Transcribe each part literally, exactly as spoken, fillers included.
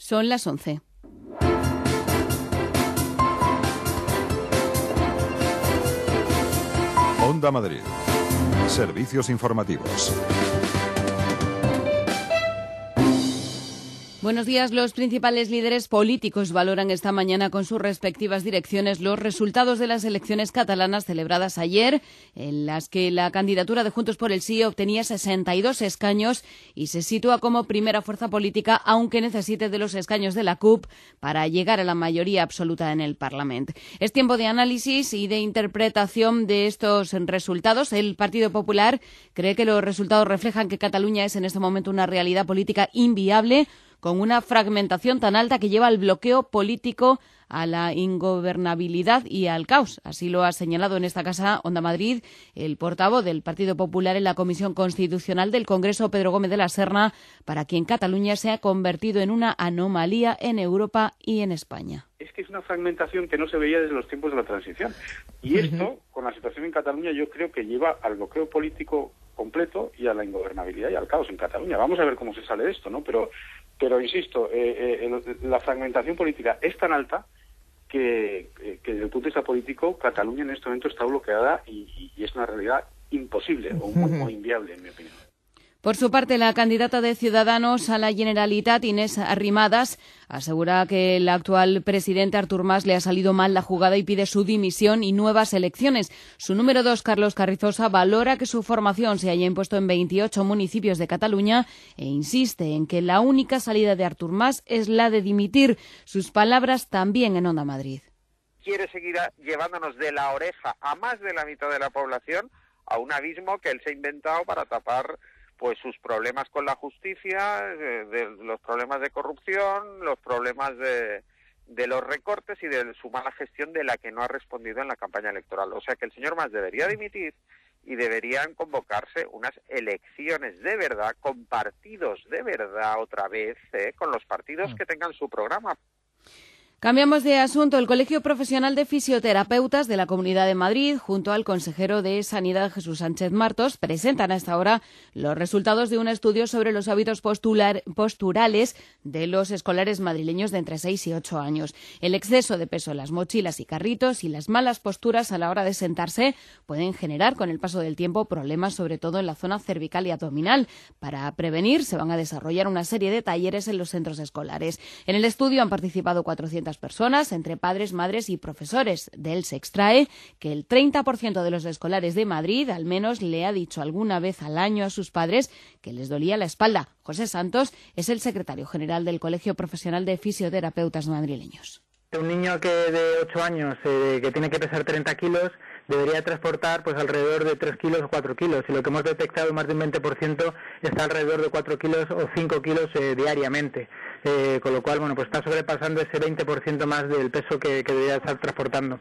Son las once. Onda Madrid. Servicios informativos. Buenos días. Los principales líderes políticos valoran esta mañana con sus respectivas direcciones los resultados de las elecciones catalanas celebradas ayer, en las que la candidatura de Juntos por el Sí obtenía sesenta y dos escaños y se sitúa como primera fuerza política, aunque necesite de los escaños de la C U P para llegar a la mayoría absoluta en el Parlamento. Es tiempo de análisis y de interpretación de estos resultados. El Partido Popular cree que los resultados reflejan que Cataluña es en este momento una realidad política inviable, con una fragmentación tan alta que lleva al bloqueo político, a la ingobernabilidad y al caos. Así lo ha señalado en esta casa Onda Madrid el portavoz del Partido Popular en la Comisión Constitucional del Congreso, Pedro Gómez de la Serna, para quien Cataluña se ha convertido en una anomalía en Europa y en España. Es que es una fragmentación que no se veía desde los tiempos de la transición. Y esto, con la situación en Cataluña, yo creo que lleva al bloqueo político completo y a la ingobernabilidad y al caos en Cataluña. Vamos a ver cómo se sale de esto, ¿no? Pero, pero insisto, eh, eh, la fragmentación política es tan alta que, eh, que desde el punto de vista político, Cataluña en este momento está bloqueada y, y es una realidad imposible o muy, muy inviable, en mi opinión. Por su parte, la candidata de Ciudadanos a la Generalitat, Inés Arrimadas, asegura que el actual presidente Artur Mas le ha salido mal la jugada y pide su dimisión y nuevas elecciones. Su número dos, Carlos Carrizosa, valora que su formación se haya impuesto en veintiocho municipios de Cataluña e insiste en que la única salida de Artur Mas es la de dimitir. Sus palabras también en Onda Madrid. Quiere seguir llevándonos de la oreja a más de la mitad de la población a un abismo que él se ha inventado para tapar pues sus problemas con la justicia, de, de los problemas de corrupción, los problemas de, de los recortes y de su mala gestión de la que no ha respondido en la campaña electoral. O sea que el señor Mas debería dimitir y deberían convocarse unas elecciones de verdad, con partidos de verdad otra vez, ¿eh? con los partidos que tengan su programa. Cambiamos de asunto. El Colegio Profesional de Fisioterapeutas de la Comunidad de Madrid, junto al consejero de Sanidad, Jesús Sánchez Martos, presentan a esta hora los resultados de un estudio sobre los hábitos postular, posturales de los escolares madrileños de entre seis y ocho años. El exceso de peso en las mochilas y carritos y las malas posturas a la hora de sentarse pueden generar con el paso del tiempo problemas, sobre todo en la zona cervical y abdominal. Para prevenir, se van a desarrollar una serie de talleres en los centros escolares. En el estudio han participado cuatrocientas personas, entre padres, madres y profesores. De él se extrae que el treinta por ciento de los escolares de Madrid al menos le ha dicho alguna vez al año a sus padres que les dolía la espalda. José Santos es el secretario general del Colegio Profesional de Fisioterapeutas madrileños. Un niño que de ocho años, eh, que tiene que pesar treinta kilos, debería transportar pues alrededor de tres kilos o cuatro kilos. Y lo que hemos detectado, más de un veinte por ciento, está alrededor de cuatro kilos o cinco kilos eh, diariamente. Eh, con lo cual, bueno, pues está sobrepasando ese veinte por ciento más del peso que, que debería estar transportando.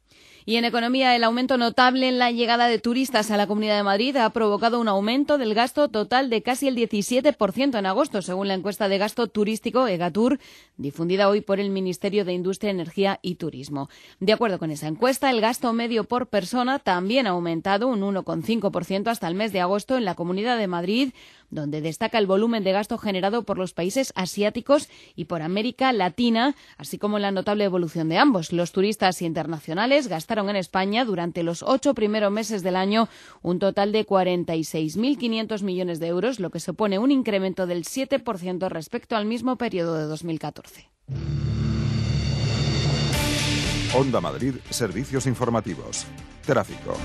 Y en economía, el aumento notable en la llegada de turistas a la Comunidad de Madrid ha provocado un aumento del gasto total de casi el diecisiete por ciento en agosto, según la encuesta de gasto turístico EGATUR, difundida hoy por el Ministerio de Industria, Energía y Turismo. De acuerdo con esa encuesta, el gasto medio por persona también ha aumentado un uno coma cinco por ciento hasta el mes de agosto en la Comunidad de Madrid, donde destaca el volumen de gasto generado por los países asiáticos y por América Latina, así como la notable evolución de ambos. Los turistas internacionales gastaron en España durante los ocho primeros meses del año un total de cuarenta y seis mil quinientos millones de euros, lo que supone un incremento del siete por ciento respecto al mismo periodo de dos mil catorce. Onda Madrid, servicios informativos. Tráfico.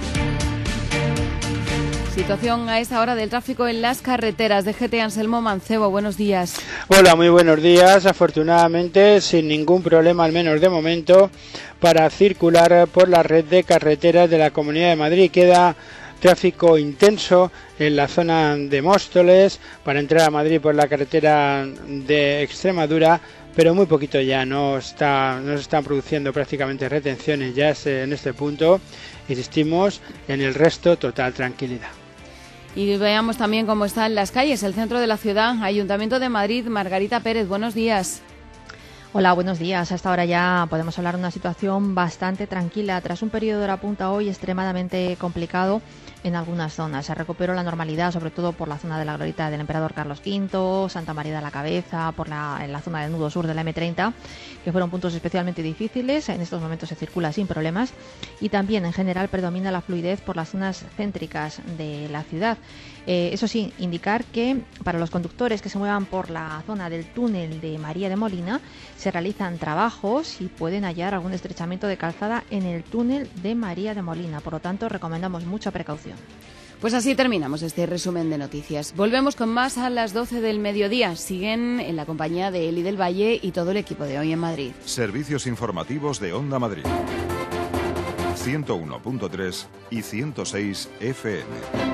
Situación a esta hora del tráfico en las carreteras. De G T Anselmo Mancebo, buenos días. Hola, muy buenos días. Afortunadamente, sin ningún problema, al menos de momento, para circular por la red de carreteras de la Comunidad de Madrid. Queda tráfico intenso en la zona de Móstoles para entrar a Madrid por la carretera de Extremadura, pero muy poquito ya, no está, no se están produciendo prácticamente retenciones ya en este punto. Insistimos, en el resto total tranquilidad. Y veamos también cómo están las calles, el centro de la ciudad. Ayuntamiento de Madrid, Margarita Pérez, buenos días. Hola, buenos días. Hasta ahora ya podemos hablar de una situación bastante tranquila tras un periodo de hora punta hoy extremadamente complicado en algunas zonas. Se recuperó la normalidad, sobre todo por la zona de la glorieta del Emperador Carlos quinto, Santa María de la Cabeza, por la, en la zona del nudo sur de la eme treinta, que fueron puntos especialmente difíciles. En estos momentos se circula sin problemas y también en general predomina la fluidez por las zonas céntricas de la ciudad. Eh, eso sí, indicar que para los conductores que se muevan por la zona del túnel de María de Molina se realizan trabajos y pueden hallar algún estrechamiento de calzada en el túnel de María de Molina. Por lo tanto, recomendamos mucha precaución. Pues así terminamos este resumen de noticias. Volvemos con más a las doce del mediodía. Siguen en la compañía de Eli del Valle y todo el equipo de Hoy en Madrid. Servicios informativos de Onda Madrid. ciento uno punto tres y ciento seis efe eme.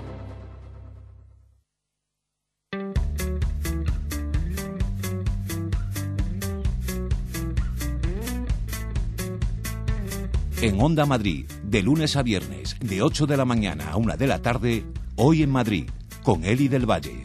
En Onda Madrid, de lunes a viernes, de ocho de la mañana a una de la tarde, Hoy en Madrid, con Eli del Valle.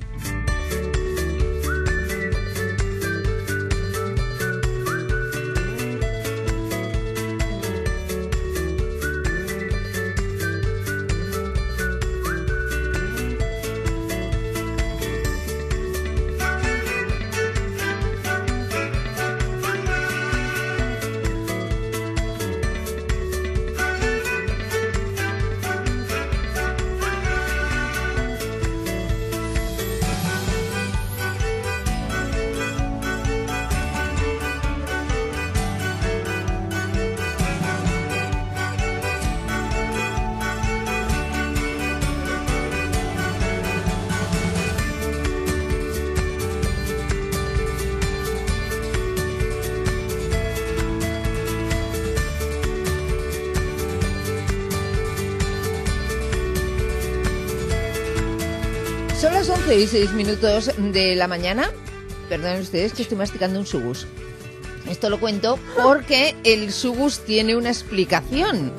Son las once y seis minutos de la mañana. Perdonen ustedes que estoy masticando un sugus. Esto lo cuento porque el sugus tiene una explicación.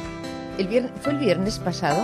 El viernes, ¿Fue el viernes pasado?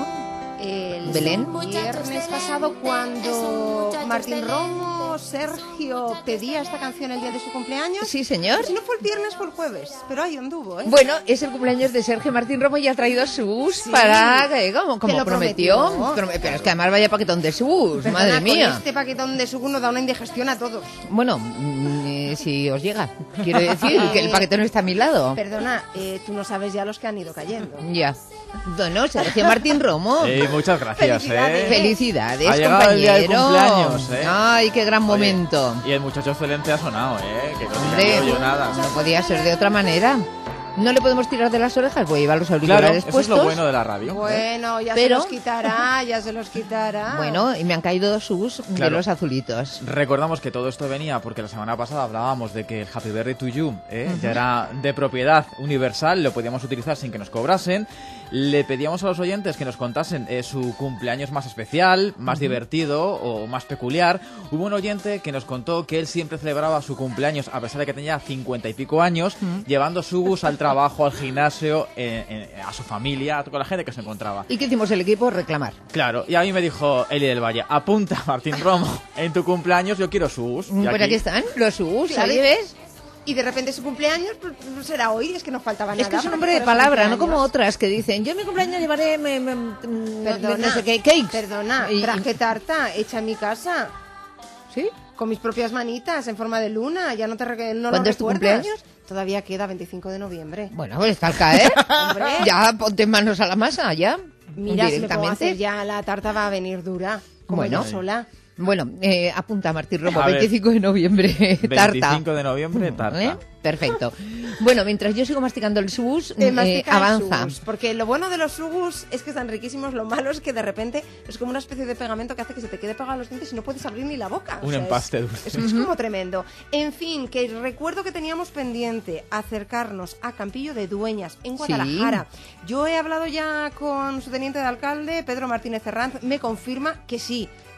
El Belén. viernes pasado, cuando Martín Romo, Sergio, pedía esta canción el día de su cumpleaños. Sí, señor. Si no fue el viernes, fue el jueves. Pero ahí anduvo, ¿eh? Bueno, es el cumpleaños de Sergio Martín Romo y ha traído sus Sí. para... como, como Te lo prometió. prometió. Prome- Pero es que además vaya paquetón de sus, Perdona, madre con mía. este paquetón de sugus nos da una indigestión a todos. Bueno, mm, eh, si os llega. Quiero decir que el paquetón está a mi lado. Perdona, eh, tú no sabes ya los que han ido cayendo. Ya. Bueno, Sergio Martín Romo. Eh, muchas gracias, Felicidades. ¿eh? Felicidades, Ha llegado compañero. el día del cumpleaños, ¿eh? Ay, qué gran Oye, momento. Y el muchacho excelente ha sonado, ¿eh? Que no Hombre, tenía yo nada. no podía ser de otra manera. No le podemos tirar de las orejas, voy a llevar los auriculares Claro, eso es puestos. lo bueno de la radio. Bueno, ya Pero- se los quitará, ya se los quitará. Bueno, y me han caído dos sus de Claro. los azulitos. Recordamos que todo esto venía porque la semana pasada hablábamos de que el Happy Birthday to You ¿eh? ya era de propiedad universal, lo podíamos utilizar sin que nos cobrasen. Le pedíamos a los oyentes que nos contasen eh, su cumpleaños más especial, más divertido o más peculiar. Hubo un oyente que nos contó que él siempre celebraba su cumpleaños, a pesar de que tenía cincuenta y pico años, llevando su bus al trabajo, al gimnasio, eh, eh, a su familia, a toda la gente que se encontraba. ¿Y qué hicimos el equipo? Reclamar. Claro, y a mí me dijo Eli del Valle, apunta, Martín Romo, en tu cumpleaños yo quiero su bus. Y Pues aquí están los sus, Claro. ¿ahí ves? Y de repente su cumpleaños pues, no será hoy, es que nos faltaba nada. Es que es un para hombre de fuera su palabra, no cumpleaños. como otras que dicen, yo en mi cumpleaños llevaré me, me- me- Perdona, no sé qué, cakes. Perdona, Y- y- traje tarta hecha en mi casa. ¿Sí? Con mis propias manitas, en forma de luna. Ya no te re- no lo ¿Cuándo es tu recuerdas? cumpleaños? Todavía queda veinticinco de noviembre. Bueno, pues está al caer. Hombre. Ya ponte manos a la masa, ya. Mira, si me pongo a directamente. hacer ya la tarta va a venir dura. Como Bueno. yo sola. Bueno, eh, apunta Martín Romo, A ver. veinticinco de noviembre, tarta. veinticinco de noviembre, tarta. ¿Eh? Perfecto. Bueno, mientras yo sigo masticando el sus, Te eh, mastica el avanza. sugus, porque lo bueno de los sugus es que están riquísimos, lo malo es que de repente es como una especie de pegamento que hace que se te quede pegado a los dientes y no puedes abrir ni la boca. Un O sea, empaste es, dulce. Es, es como tremendo. En fin, que recuerdo que teníamos pendiente acercarnos a Campillo de Dueñas, en Guadalajara. Yo he hablado ya con su teniente de alcalde, Pedro Martínez Herranz, me confirma que sí,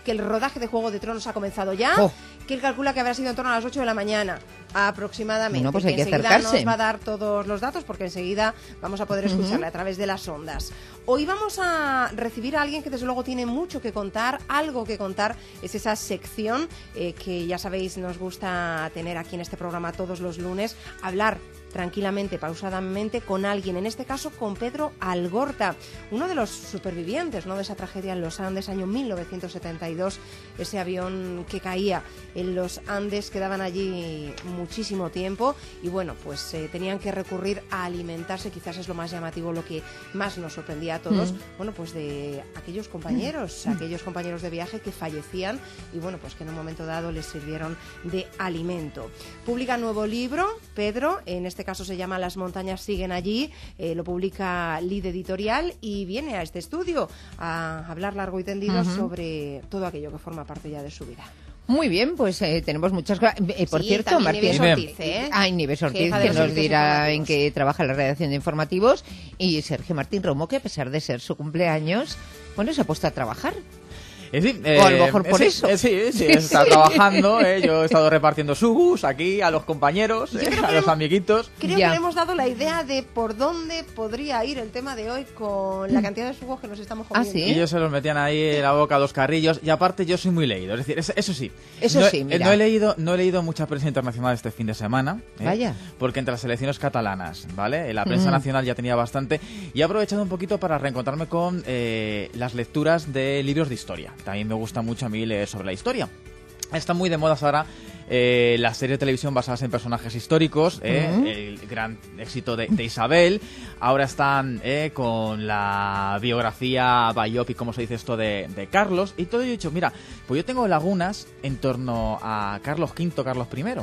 que el rodaje de Juego de Tronos ha comenzado ya, oh. que él calcula que habrá sido en torno a las ocho de la mañana aproximadamente. Bueno, pues hay que, que enseguida acercarse. nos va a dar todos los datos porque enseguida vamos a poder escucharle uh-huh. a través de las ondas. Hoy vamos a recibir a alguien que desde luego tiene mucho que contar, algo que contar. Es esa sección eh, que ya sabéis nos gusta tener aquí en este programa todos los lunes, hablar tranquilamente, pausadamente con alguien, en este caso con Pedro Algorta, uno de los supervivientes, ¿no?, de esa tragedia en los Andes, año mil novecientos setenta y dos, ese avión que caía en los Andes, quedaban allí muchísimo tiempo y bueno, pues eh, tenían que recurrir a alimentarse, quizás es lo más llamativo, lo que más nos sorprendía a todos, mm. bueno, pues de aquellos compañeros, mm. aquellos compañeros de viaje que fallecían y bueno, pues que en un momento dado les sirvieron de alimento. Publica nuevo libro, Pedro, en este caso se llama Las montañas siguen allí, eh, lo publica Lid Editorial y viene a este estudio a hablar largo y tendido uh-huh. sobre todo aquello que forma parte ya de su vida. Muy bien, pues eh, tenemos muchas cosas. Eh, por sí, cierto, Martín Ortiz, ¿eh? Ah, Nieves Ortiz, que nos dirá en qué trabaja la redacción de informativos, y Sergio Martín Romo, que a pesar de ser su cumpleaños, bueno, se ha puesto a trabajar. Es decir, eh, o a lo mejor por sí, eso. Eh, sí, sí, he estado sí. trabajando, eh, yo he estado repartiendo sugus aquí a los compañeros, eh, a los amiguitos. Creo ya. que le hemos dado la idea de por dónde podría ir el tema de hoy con la cantidad de sugos que nos estamos comiendo. ¿Ah, sí? Y ellos se los metían ahí en la boca a dos carrillos, y aparte yo soy muy leído, es decir, eso, eso sí. Eso no, sí, mira. No he leído, no he leído mucha prensa internacional este fin de semana. Eh, Vaya. Porque entre las elecciones catalanas, ¿vale? La prensa mm. nacional ya tenía bastante, y he aprovechado un poquito para reencontrarme con eh, las lecturas de libros de historia. También me gusta mucho a mí leer sobre la historia. Está muy de moda ahora eh, las series de televisión basadas en personajes históricos, eh, uh-huh. el gran éxito de, de Isabel. Ahora están eh, con la biografía biopic, como se dice esto, de, de Carlos. Y todo yo he dicho, mira, pues yo tengo lagunas en torno a Carlos quinto, Carlos primero.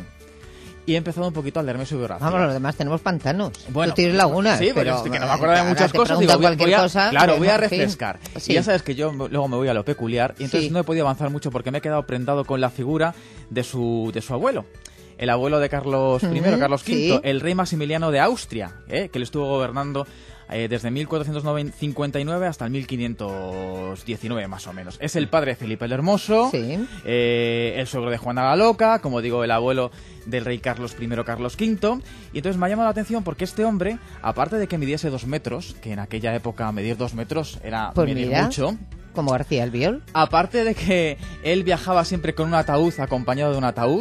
Y he empezado un poquito a leerme su biografía. Vamos, los demás tenemos pantanos. Bueno, tú tienes lagunas. Sí, pero, pero es que no me acuerdo de muchas cosas. Digo, voy, voy a, cosa, claro, voy a en fin. refrescar. Sí. Y ya sabes que yo luego me voy a lo peculiar. Y entonces sí. no he podido avanzar mucho porque me he quedado prendado con la figura de su, de su abuelo. El abuelo de Carlos primero, uh-huh, Carlos quinto, sí. el rey Maximiliano de Austria, ¿eh? que le estuvo gobernando eh, desde mil cuatrocientos cincuenta y nueve hasta el mil quinientos diecinueve más o menos. Es el padre de Felipe el Hermoso, sí. eh, el suegro de Juana la Loca, como digo, el abuelo del rey Carlos primero, Carlos quinto. Y entonces me ha llamado la atención porque este hombre, aparte de que midiese dos metros, que en aquella época medir dos metros era pues medir mira, mucho, como García Albiol, aparte de que él viajaba siempre con un ataúd, acompañado de un ataúd.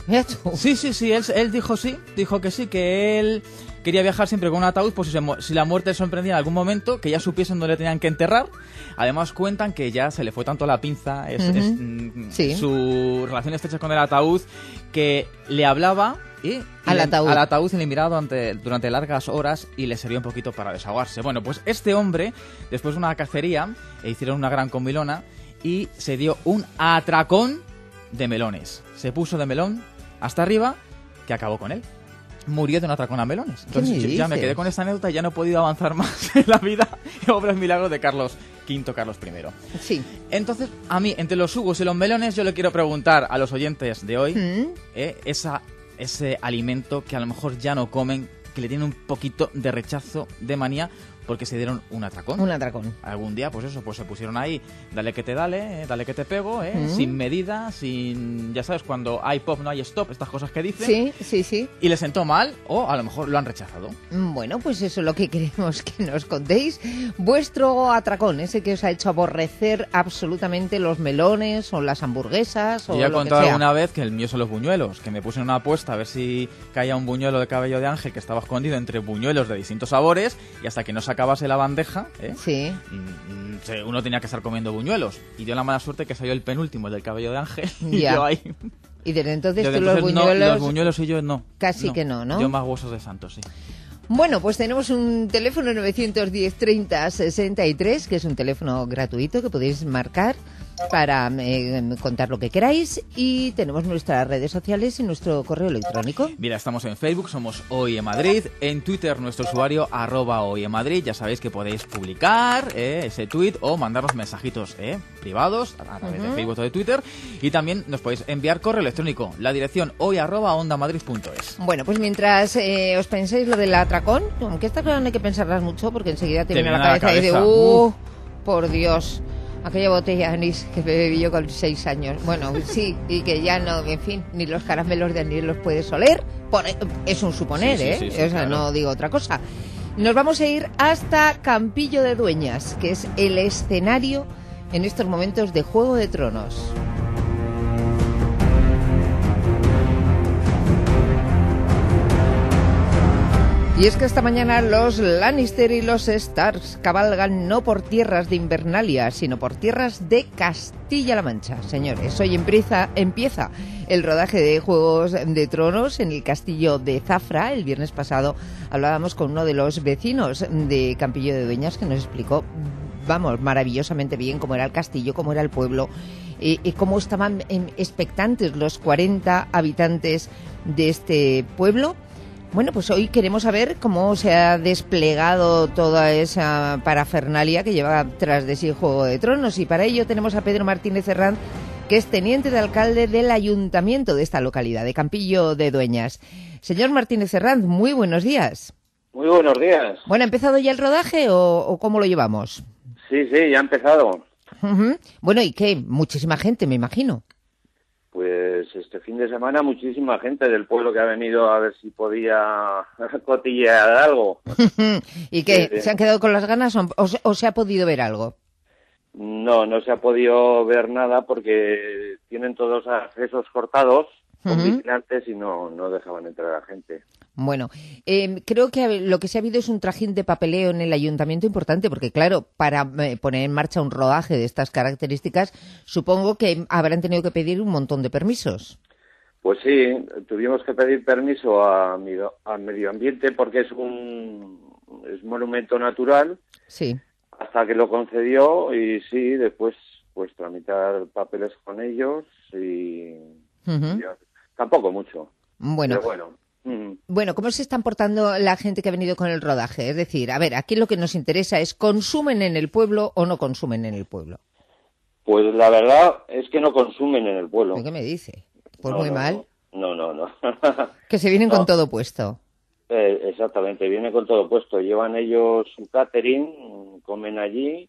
Sí, sí, sí, él, él dijo sí, dijo que sí, que él quería viajar siempre con un ataúd, pues si, se, si la muerte le sorprendía en algún momento, que ya supiesen dónde le tenían que enterrar. Además cuentan que ya se le fue tanto la pinza, es, uh-huh. es, mm, sí. su relación estrecha con el ataúd, que le hablaba y al le, ataúd, al ataúd y le miraba durante, durante largas horas y le servía un poquito para desahogarse. Bueno, pues este hombre, después de una cacería, e hicieron una gran comilona y se dio un atracón de melones. Se puso de melón hasta arriba, que acabó con él. Murió de un atracón a melones. Entonces yo ya me quedé con esta anécdota y ya no he podido avanzar más en la vida. Obras milagros de Carlos quinto, Carlos primero. Sí. Entonces, a mí, entre los jugos y los melones, yo le quiero preguntar a los oyentes de hoy, ¿Mm? eh, esa, ese alimento que a lo mejor ya no comen, que le tienen un poquito de rechazo, de manía, porque se dieron un atracón. Un atracón. Algún día, pues eso, pues se pusieron ahí, dale que te dale, eh, dale que te pego, eh, mm. sin medida, sin, ya sabes, cuando hay pop no hay stop, estas cosas que dicen. Sí, sí, sí. Y les sentó mal, o a lo mejor lo han rechazado. Bueno, pues eso es lo que queremos que nos contéis. Vuestro atracón, ese que os ha hecho aborrecer absolutamente los melones, o las hamburguesas, o Yo ya he lo contado que sea. alguna vez que el mío son los buñuelos, que me puse en una apuesta a ver si caía un buñuelo de cabello de ángel que estaba escondido entre buñuelos de distintos sabores, y hasta que no acabase la bandeja, ¿eh? Sí. uno tenía que estar comiendo buñuelos. Y dio la mala suerte que salió el penúltimo, el del cabello de ángel. Y ya. yo ahí. Y desde entonces desde tú entonces los buñuelos. No, los buñuelos y yo no. Casi no. que no, ¿no? Yo más huesos de santo, sí. Bueno, pues tenemos un teléfono nueve uno cero, treinta, sesenta y tres, que es un teléfono gratuito que podéis marcar para eh, contar lo que queráis, y tenemos nuestras redes sociales y nuestro correo electrónico. Mira, estamos en Facebook, somos Hoy en Madrid, en Twitter nuestro usuario arroba Hoy en Madrid, ya sabéis que podéis publicar eh, ese tweet o mandarnos mensajitos eh, privados a través uh-huh. de Facebook o de Twitter, y también nos podéis enviar correo electrónico, la dirección hoy arroba ondamadrid punto es. Bueno, pues mientras eh, os pensáis lo del atracón, aunque esta cosa no hay que pensarlas mucho porque enseguida te, te viene a la cabeza, la cabeza y de uh, por Dios. Aquella botella de anís que bebí yo con seis años. Bueno, sí, y que ya no, en fin, ni los caramelos de anís los puedes oler. Por, es un suponer, sí, sí, ¿eh? sí, sí, o sea, claro. no digo otra cosa. Nos vamos a ir hasta Campillo de Dueñas, que es el escenario en estos momentos de Juego de Tronos. Y es que esta mañana los Lannister y los Starks cabalgan no por tierras de Invernalia, sino por tierras de Castilla-La Mancha. Señores, hoy empieza, empieza el rodaje de Juegos de Tronos en el castillo de Zafra. El viernes pasado hablábamos con uno de los vecinos de Campillo de Dueñas que nos explicó, vamos, maravillosamente bien cómo era el castillo, cómo era el pueblo, y, y cómo estaban eh, expectantes los cuarenta habitantes de este pueblo. Bueno, pues hoy queremos saber cómo se ha desplegado toda esa parafernalia que lleva tras de sí Juego de Tronos, y para ello tenemos a Pedro Martínez Herranz, que es teniente de alcalde del ayuntamiento de esta localidad, de Campillo de Dueñas. Señor Martínez Herranz, muy buenos días. Muy buenos días. Bueno, ¿ha empezado ya el rodaje o, o cómo lo llevamos? Sí, sí, ya ha empezado. Uh-huh. Bueno, ¿y qué? Muchísima gente, me imagino. Pues este fin de semana muchísima gente del pueblo que ha venido a ver si podía cotillear algo. ¿Y qué? Sí, sí. ¿Se han quedado con las ganas o, o, o se ha podido ver algo? No, no se ha podido ver nada porque tienen todos accesos cortados con Uh-huh. vigilantes y no, no dejaban entrar a la gente. Bueno, eh, creo que lo que se ha habido es un trajín de papeleo en el ayuntamiento importante, porque claro, para eh, poner en marcha un rodaje de estas características, supongo que habrán tenido que pedir un montón de permisos. Pues sí, tuvimos que pedir permiso a, medio- a medio ambiente porque es un es monumento natural. Sí. Hasta que lo concedió y sí, después pues tramitar papeles con ellos y Uh-huh. ya, tampoco mucho. Bueno. Pero bueno. mm. Bueno, ¿cómo se están portando la gente que ha venido con el rodaje? Es decir, a ver, aquí lo que nos interesa es, ¿consumen en el pueblo o no consumen en el pueblo? Pues la verdad es que no consumen en el pueblo. ¿Qué me dice? Pues No, muy no, mal. No, no, no. Que se vienen No. con todo puesto. Eh, exactamente, viene con todo puesto. Llevan ellos su catering, comen allí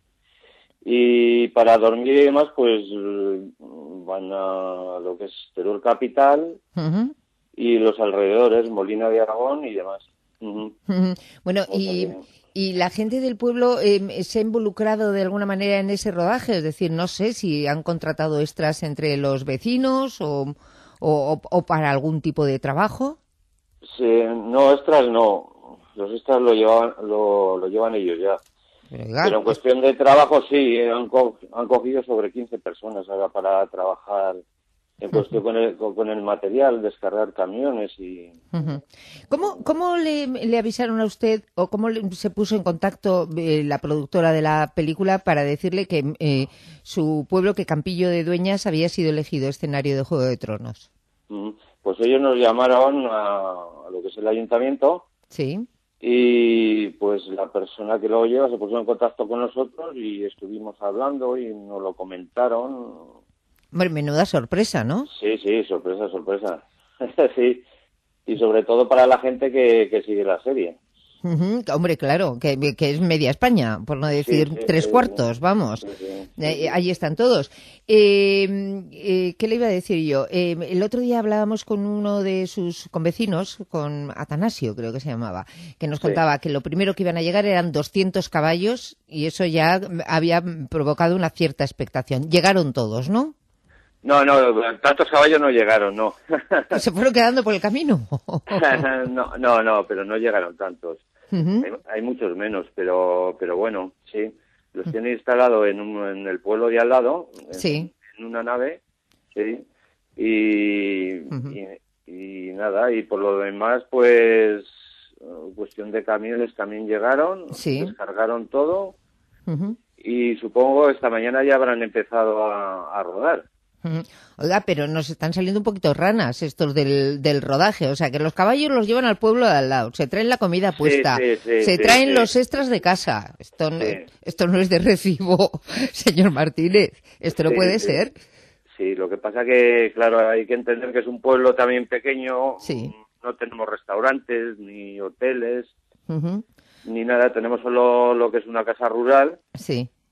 y para dormir y demás pues van a lo que es Teruel Capital Uh-huh. y los alrededores, Molina de Aragón y demás. Ujú. Uh-huh. Bueno, y, y la gente del pueblo eh, se ha involucrado de alguna manera en ese rodaje, es decir, no sé si han contratado extras entre los vecinos o, o, o para algún tipo de trabajo. Sí, no, extras no. Los extras lo llevan, lo, lo llevan ellos ya. Pero, oiga, Pero en cuestión de trabajo sí, eh, han, co- han cogido sobre quince personas ahora para trabajar en cuestión con el, con, con el material, descargar camiones y... Ujú. ¿Cómo, cómo le, le avisaron a usted o cómo le- se puso en contacto eh, la productora de la película para decirle que eh, su pueblo, que Campillo de Dueñas, había sido elegido escenario de Juego de Tronos? Mm, Pues ellos nos llamaron a, a lo que es el ayuntamiento Sí. y pues la persona que lo lleva se puso en contacto con nosotros y estuvimos hablando y nos lo comentaron. Bueno, menuda sorpresa, ¿no? Sí, sí, sorpresa, sorpresa. Sí, y sobre todo para la gente que, que sigue la serie. Ujú. Hombre, claro, que, que es media España, por no decir Sí, sí, tres sí, cuartos, sí. vamos. Sí, sí, sí, Eh, sí. ahí están todos. Eh, eh, ¿Qué le iba a decir yo? Eh, el otro día hablábamos con uno de sus convecinos, con Atanasio, creo que se llamaba, que nos Sí. contaba que lo primero que iban a llegar eran doscientos caballos y eso ya había provocado una cierta expectación. Llegaron todos, ¿no? No, no, tantos caballos no llegaron, no. Se fueron quedando por el camino. no, no, no, pero no llegaron tantos. Ujú. Hay, hay muchos menos, pero pero bueno, sí. Los tienen instalado en, un, en el pueblo de al lado, en, Sí. en una nave, sí. Y, Ujú. y, y nada, y por lo demás, pues, eh, cuestión de camiones también llegaron, Sí. descargaron todo Ujú. y supongo esta mañana ya habrán empezado a, a rodar. Ujú. Oiga, pero nos están saliendo un poquito ranas estos del, del rodaje. O sea, que los caballos los llevan al pueblo de al lado, se traen la comida puesta, sí, sí, se sí, traen sí. los extras de casa. Esto no, Sí. esto no es de recibo, señor Martínez. Esto no Sí, puede sí. ser. Sí, lo que pasa que, claro, hay que entender que es un pueblo también pequeño. Sí. No tenemos restaurantes, ni hoteles, Ujú. ni nada. Tenemos solo lo que es una casa rural. Sí.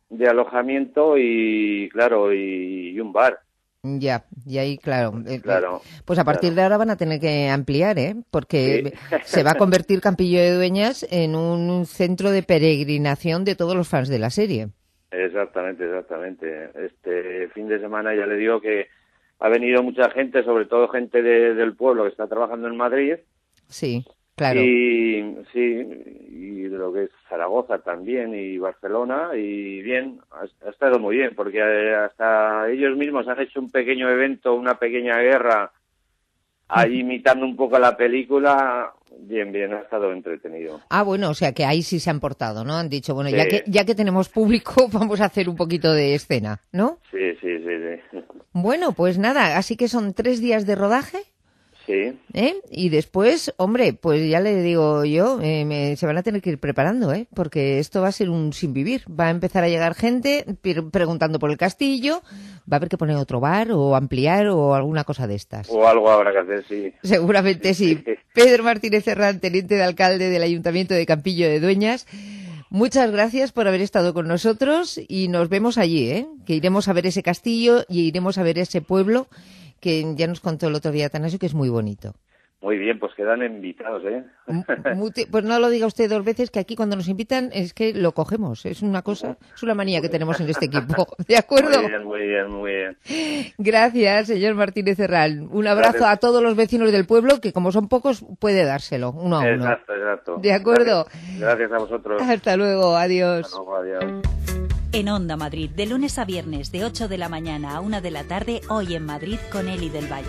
de alojamiento y, claro, y, y un bar. Ya, y ahí, claro. Claro. Pues a partir claro. de ahora van a tener que ampliar, ¿eh? Porque sí. se va a convertir Campillo de Dueñas en un centro de peregrinación de todos los fans de la serie. Exactamente, exactamente. Este fin de semana ya le digo que ha venido mucha gente, sobre todo gente de, del pueblo que está trabajando en Madrid. Sí, claro. Y sí, y de lo que es Zaragoza también y Barcelona, y bien, ha, ha estado muy bien, porque hasta ellos mismos han hecho un pequeño evento, una pequeña guerra, ahí imitando un poco la película. Bien, bien, ha estado entretenido. Ah, bueno, o sea que ahí sí se han portado, ¿no? Han dicho, bueno, sí. ya que ya que tenemos público, vamos a hacer un poquito de escena, ¿no? Sí, sí, sí, sí. Bueno, pues nada, así que son tres días de rodaje. Sí. ¿Eh? Y después, hombre, pues ya le digo yo, eh, me, se van a tener que ir preparando, ¿eh? Porque esto va a ser un sin vivir. Va a empezar a llegar gente preguntando por el castillo, va a haber que poner otro bar o ampliar o alguna cosa de estas. O algo habrá que hacer, sí. Seguramente sí. Pedro Martínez Serrán, teniente de alcalde del Ayuntamiento de Campillo de Dueñas, muchas gracias por haber estado con nosotros y nos vemos allí, ¿eh? Que iremos a ver ese castillo y iremos a ver ese pueblo que ya nos contó el otro día Atanasio, que es muy bonito. Muy bien, pues quedan invitados, ¿eh? Muti, pues no lo diga usted dos veces, que aquí cuando nos invitan es que lo cogemos. Es una cosa, es una manía que tenemos en este equipo. ¿De acuerdo? Muy bien, muy bien, muy bien. Gracias, señor Martínez Serrán. Un abrazo Gracias. A todos los vecinos del pueblo, que como son pocos, puede dárselo, uno a uno. Exacto, exacto. ¿De acuerdo? Gracias, Gracias a vosotros. Hasta luego, adiós. Hasta luego, adiós. En Onda Madrid, de lunes a viernes, de ocho de la mañana a una de la tarde, hoy en Madrid con Eli del Valle.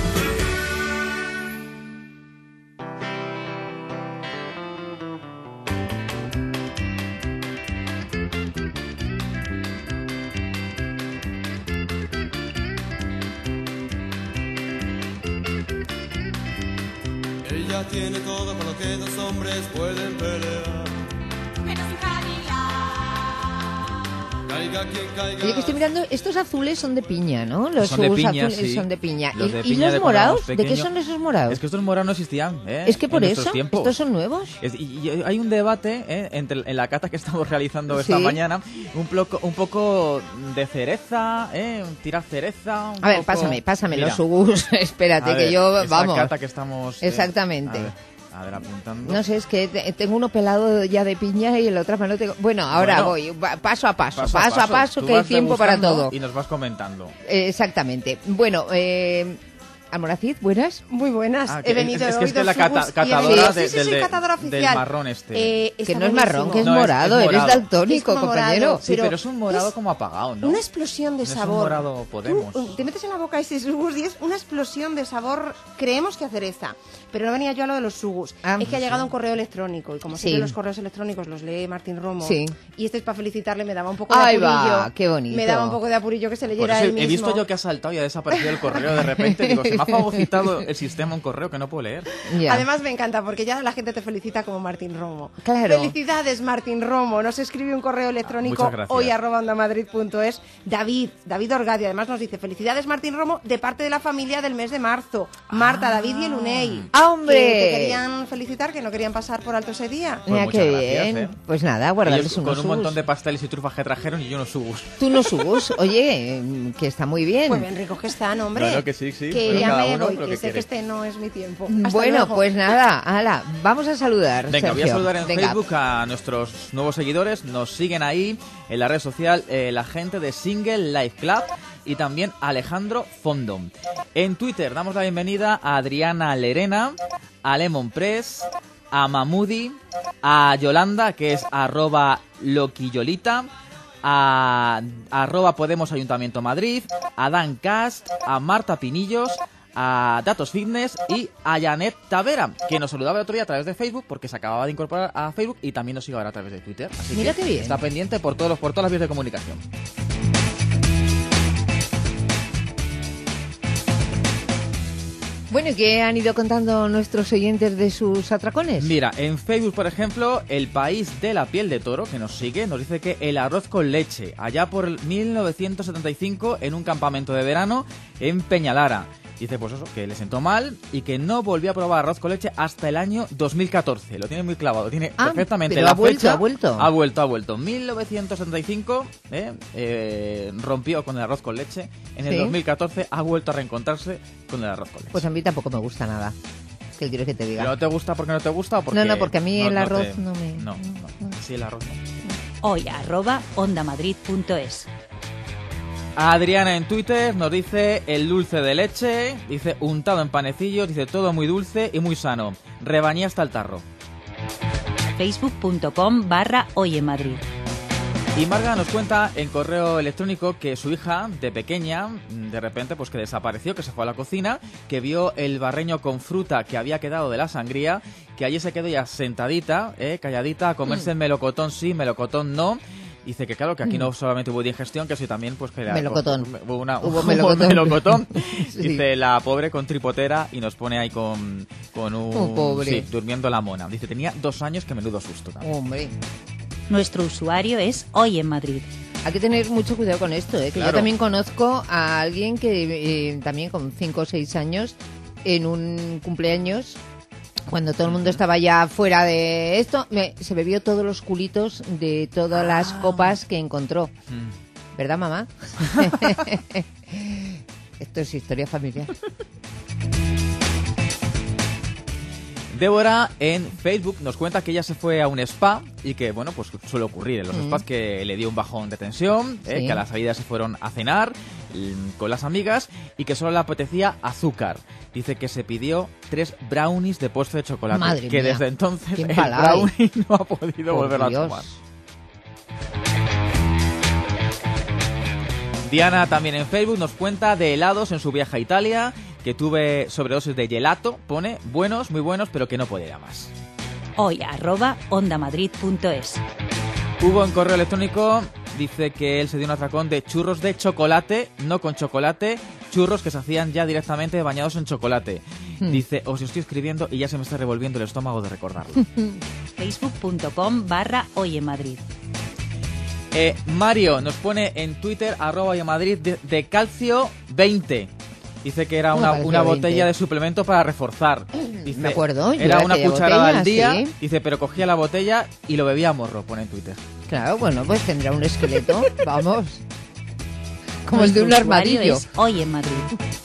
Ella tiene todo con lo que dos hombres pueden pelear. Caiga quien caiga. Oye, que estoy mirando, estos azules son de piña, ¿no? Los son de piña, azules sí. son de piña. Los ¿Y, de ¿y piña los de morados? ¿De qué son esos morados? Es que estos morados no existían, ¿eh? Es que por en eso, tiempos. estos son nuevos. Es, y, y hay un debate ¿eh? Entre, en la cata que estamos realizando esta ¿Sí? mañana, un, poco, un poco de cereza, ¿eh? Tirar cereza. Un a ver, poco... pásame, pásame Mira. los sugus. Espérate, A ver, que yo, esta vamos. cata que estamos... Exactamente. Eh, a ver. A ver, apuntando. No sé, es que te, tengo uno pelado ya de piña y el otro mano tengo... Bueno, ahora bueno, voy, paso a paso, paso, paso a paso, paso que hay tiempo para todo. Y nos vas comentando. Eh, exactamente. Bueno, eh... Almoracid, buenas. Muy buenas. Ah, He venido es, es hoy que es que dos la cata, subus catadora, sí, de, sí, sí, del, sí, catadora del oficial. marrón este. Eh, que no es marrón, que es no, morado. es, es Eres morado. daltónico, es compañero. morado, sí, pero es un morado es como apagado, ¿no? Una explosión de no sabor. Es un morado Podemos. Tú, te metes en la boca ese sugus y es una explosión de sabor, creemos que a cereza. Pero no venía yo a lo de los sugus. Ah, es que ha llegado sí. un correo electrónico y como sí. siempre los correos electrónicos los lee Martín Romo. Sí. Y este es para felicitarle, me daba un poco de Ahí apurillo. Va, qué bonito. Me daba un poco de apurillo que se leyera él mismo. He visto yo que ha saltado y ha desaparecido el correo de repente. Digo, se me ha fagocitado el sistema un correo que no puedo leer. Ya. Además me encanta porque ya la gente te felicita como Martín Romo. Claro. Felicidades Martín Romo. Nos escribe un correo electrónico ah, hoy arroba ondamadrid punto es. David, David Orgadi, además nos dice felicidades Martín Romo de parte de la familia del mes de marzo. Marta, ah. David y el Unei. ¡Ah, hombre! Que te querían felicitar, que no querían pasar por alto ese día. Pues Mira qué bien. Gracias, ¿eh? Pues nada, guardarles unos Con un subus. montón de pasteles y trufas que trajeron y yo unos subus. Tú unos subus. Oye, que está muy bien. Pues bien ricos que están, hombre. Bueno, que sí, sí. Que ya me voy, que, que sé quiere. que este no es mi tiempo. Hasta bueno, luego. Pues nada, ala, vamos a saludar. Venga, Sergio. voy a saludar en Venga. Facebook a nuestros nuevos seguidores. Nos siguen ahí en la red social eh, la gente de Single Life Club y también Alejandro Fondo. En Twitter damos la bienvenida a Adriana Lerena, a Lemon Press, a Mamudi, a Yolanda, que es arroba loquillolita, a arroba Podemos Ayuntamiento Madrid, a Dan Cast, a Marta Pinillos, a Datos Fitness y a Janet Tavera, que nos saludaba el otro día a través de Facebook porque se acababa de incorporar a Facebook y también nos sigue ahora a través de Twitter. Así Mira que qué bien. Está pendiente por todos los, por todas las vías de comunicación. Bueno, ¿y qué han ido contando nuestros oyentes de sus atracones? Mira, en Facebook, por ejemplo, El País de la Piel de Toro, que nos sigue, nos dice que el arroz con leche, allá por mil novecientos setenta y cinco, en un campamento de verano en Peñalara. Dice, pues eso, que le sentó mal y que no volvió a probar arroz con leche hasta el año dos mil catorce. Lo tiene muy clavado, tiene ah, perfectamente pero la ha vuelto, fecha. ha vuelto. Ha vuelto, ha vuelto. mil novecientos setenta y cinco ¿eh? Eh, rompió con el arroz con leche. En el ¿Sí? dos mil catorce ha vuelto a reencontrarse con el arroz con leche. Pues a mí tampoco me gusta nada. ¿Qué quieres que te diga? ¿Pero no te gusta porque no te gusta o porque...? No, no, porque a mí no, el no arroz te... no me... No, no, sí, el arroz no. Hoy arroba ondamadrid punto es. Adriana en Twitter nos dice el dulce de leche, dice untado en panecillos, dice todo muy dulce y muy sano. Rebañé hasta el tarro. Facebook.com barra Hoy en Madrid. Y Marga nos cuenta en correo electrónico que su hija, de pequeña, de repente pues que desapareció, que se fue a la cocina, que vio el barreño con fruta que había quedado de la sangría, que allí se quedó ya sentadita, eh, calladita, a comerse el melocotón sí, melocotón no. Dice que claro, que aquí no solamente hubo digestión, que sí también pues que... Melocotón. Hubo, una, hubo melocotón. melocotón. Sí. Dice la pobre con tripotera y nos pone ahí con, con un... Oh, pobre. Sí, durmiendo la mona. Dice, tenía dos años, que menudo susto también. Hombre. Nuestro usuario es Hoy en Madrid. Hay que tener mucho cuidado con esto, ¿eh? Que Claro. yo también conozco a alguien que eh, también con cinco o seis años, en un cumpleaños, cuando todo el mundo estaba ya fuera de esto, me- se bebió todos los culitos de todas las copas que encontró. Mm. ¿Verdad, mamá? Esto es historia familiar. Débora en Facebook nos cuenta que ella se fue a un spa y que, bueno, pues suele ocurrir en los Mm. spas que le dio un bajón de tensión, eh, Sí. que a la salida se fueron a cenar mm, con las amigas y que solo le apetecía azúcar. Dice que se pidió tres brownies de postre de chocolate, Madre que mía, desde entonces qué el empalaga hay. brownie no ha podido Por volver a Dios. tomar. Diana también en Facebook nos cuenta de helados en su viaje a Italia, que tuve sobredosis de gelato, pone buenos, muy buenos, pero que no podía más. Hoy arroba ondamadrid punto es. Hugo en correo electrónico dice que él se dio un atracón de churros de chocolate, no con chocolate, churros que se hacían ya directamente bañados en chocolate. Hmm. Dice, os estoy escribiendo y ya se me está revolviendo el estómago de recordarlo. Facebook.com barra Hoy en Madrid. Eh, Mario nos pone en Twitter, arroba y en Madrid, de, de calcio veinte. Dice que era ¿Cómo una, calcio una veinte? botella de suplemento para reforzar. Dice, Me acuerdo, yo era era una aquella cucharada botella, al día. sí. Dice, pero cogía la botella y lo bebía a morro, pone en Twitter. Claro, bueno, pues tendrá un esqueleto, vamos. Como el de un Nuestro usuario armadillo. es Hoy en Madrid.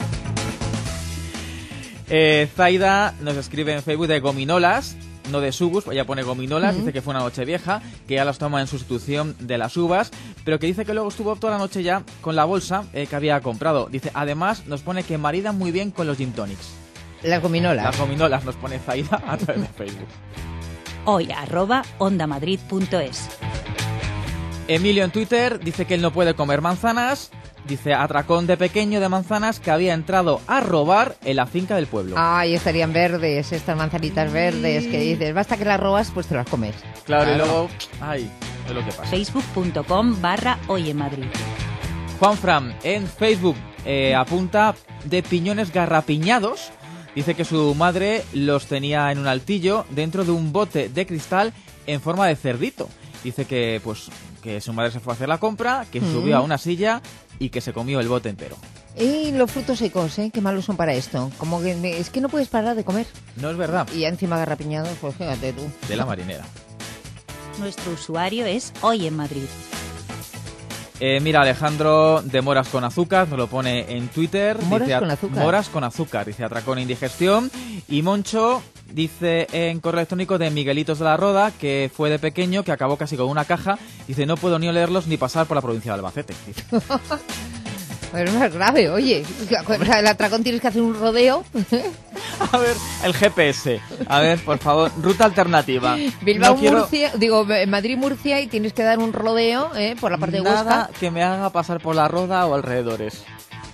Eh, Zaida nos escribe en Facebook de gominolas, no de sugus, ella pone gominolas, Ujú. dice que fue una noche vieja, que ya las toma en sustitución de las uvas, pero que dice que luego estuvo toda la noche ya con la bolsa eh, que había comprado. Dice, además nos pone que maridan muy bien con los gin tonics. Las gominolas. Las gominolas nos pone Zaida a través de Facebook. Hoy arroba ondamadrid punto es. Emilio en Twitter dice que él no puede comer manzanas. Dice, atracón de pequeño de manzanas que había entrado a robar en la finca del pueblo. Ay, estarían verdes, estas manzanitas verdes que dices, basta que las robas, pues te las comes. Claro, y luego, ay, es lo que pasa. Facebook.com barra Hoy en Madrid. Juanfran en Facebook eh, apunta de piñones garrapiñados. Dice que su madre los tenía en un altillo dentro de un bote de cristal en forma de cerdito. Dice que pues que su madre se fue a hacer la compra, que Mm. subió a una silla y que se comió el bote entero. Y los frutos secos, ¿eh? Qué malos son para esto. Como que me- es que no puedes parar de comer. No es verdad, Y ya encima garrapiñados, pues fíjate tú. de la marinera. Nuestro usuario es Hoy en Madrid. Eh, mira, Alejandro de Moras con azúcar nos lo pone en Twitter. Moras dice, con azúcar. Moras con azúcar, dice atracón e indigestión. Y Moncho dice en correo electrónico de Miguelitos de la Roda que fue de pequeño, que acabó casi con una caja. Dice, no puedo ni olerlos ni pasar por la provincia de Albacete. Dice. Pero no es grave, oye. O sea, el atracón tienes que hacer un rodeo. A ver, el G P S. A ver, por favor, ruta alternativa. Bilbao, No quiero Murcia, digo, Madrid-Murcia y tienes que dar un rodeo ¿eh? por la parte de nada Huesca. que me haga pasar por la Roda o alrededores.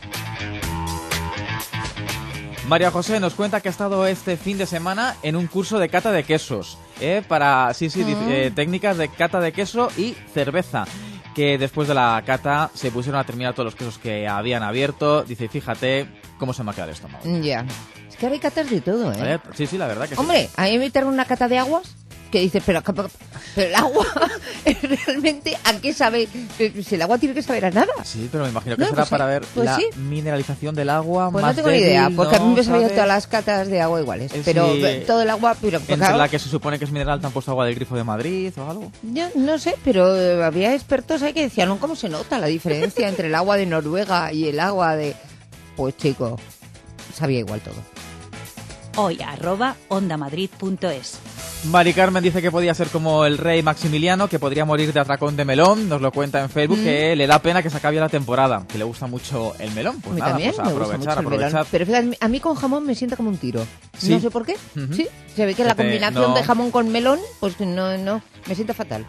María José nos cuenta que ha estado este fin de semana en un curso de cata de quesos, ¿eh? para sí, sí, Mm. eh, técnicas de cata de queso y cerveza. Que después de la cata se pusieron a terminar todos los quesos que habían abierto. Dice, fíjate cómo se me ha quedado el estómago. Ya. Es que ahora hay catas de todo, ¿eh? ¿Vale? Sí, sí, la verdad que sí. Hombre, a mí me invitar una cata de aguas. que dices, pero, pero el agua, realmente, ¿a qué sabe? Si el agua tiene que saber a nada. Sí, pero me imagino que No, será pues, para ver pues la sí. mineralización del agua Pues más no tengo débil, ni idea, porque ¿no? a mí me sabía ¿Sabes? todas las catas de agua iguales. Eh, Pero sí. todo el agua, pero Entre claro, la que se supone que es mineral, ¿te han puesto agua del grifo de Madrid o algo? yo no sé, pero eh, había expertos ahí que decían, ¿no? ¿Cómo se nota la diferencia entre el agua de Noruega y el agua de...? Pues chico, sabía igual todo. Hoy arroba ondamadrid punto es. Mari Carmen dice que podía ser como el rey Maximiliano, que podría morir de atracón de melón. Nos lo cuenta en Facebook, Mm. que le da pena que se acabe la temporada, que le gusta mucho el melón. Pues a mí nada, también pues me gusta aprovechar, mucho el aprovechar. melón. Pero fíjate, a mí con jamón me sienta como un tiro. Sí. No sé por qué. Ujú. Sí, se ve que Que la te- combinación no. de jamón con melón, pues no, no, me sienta fatal.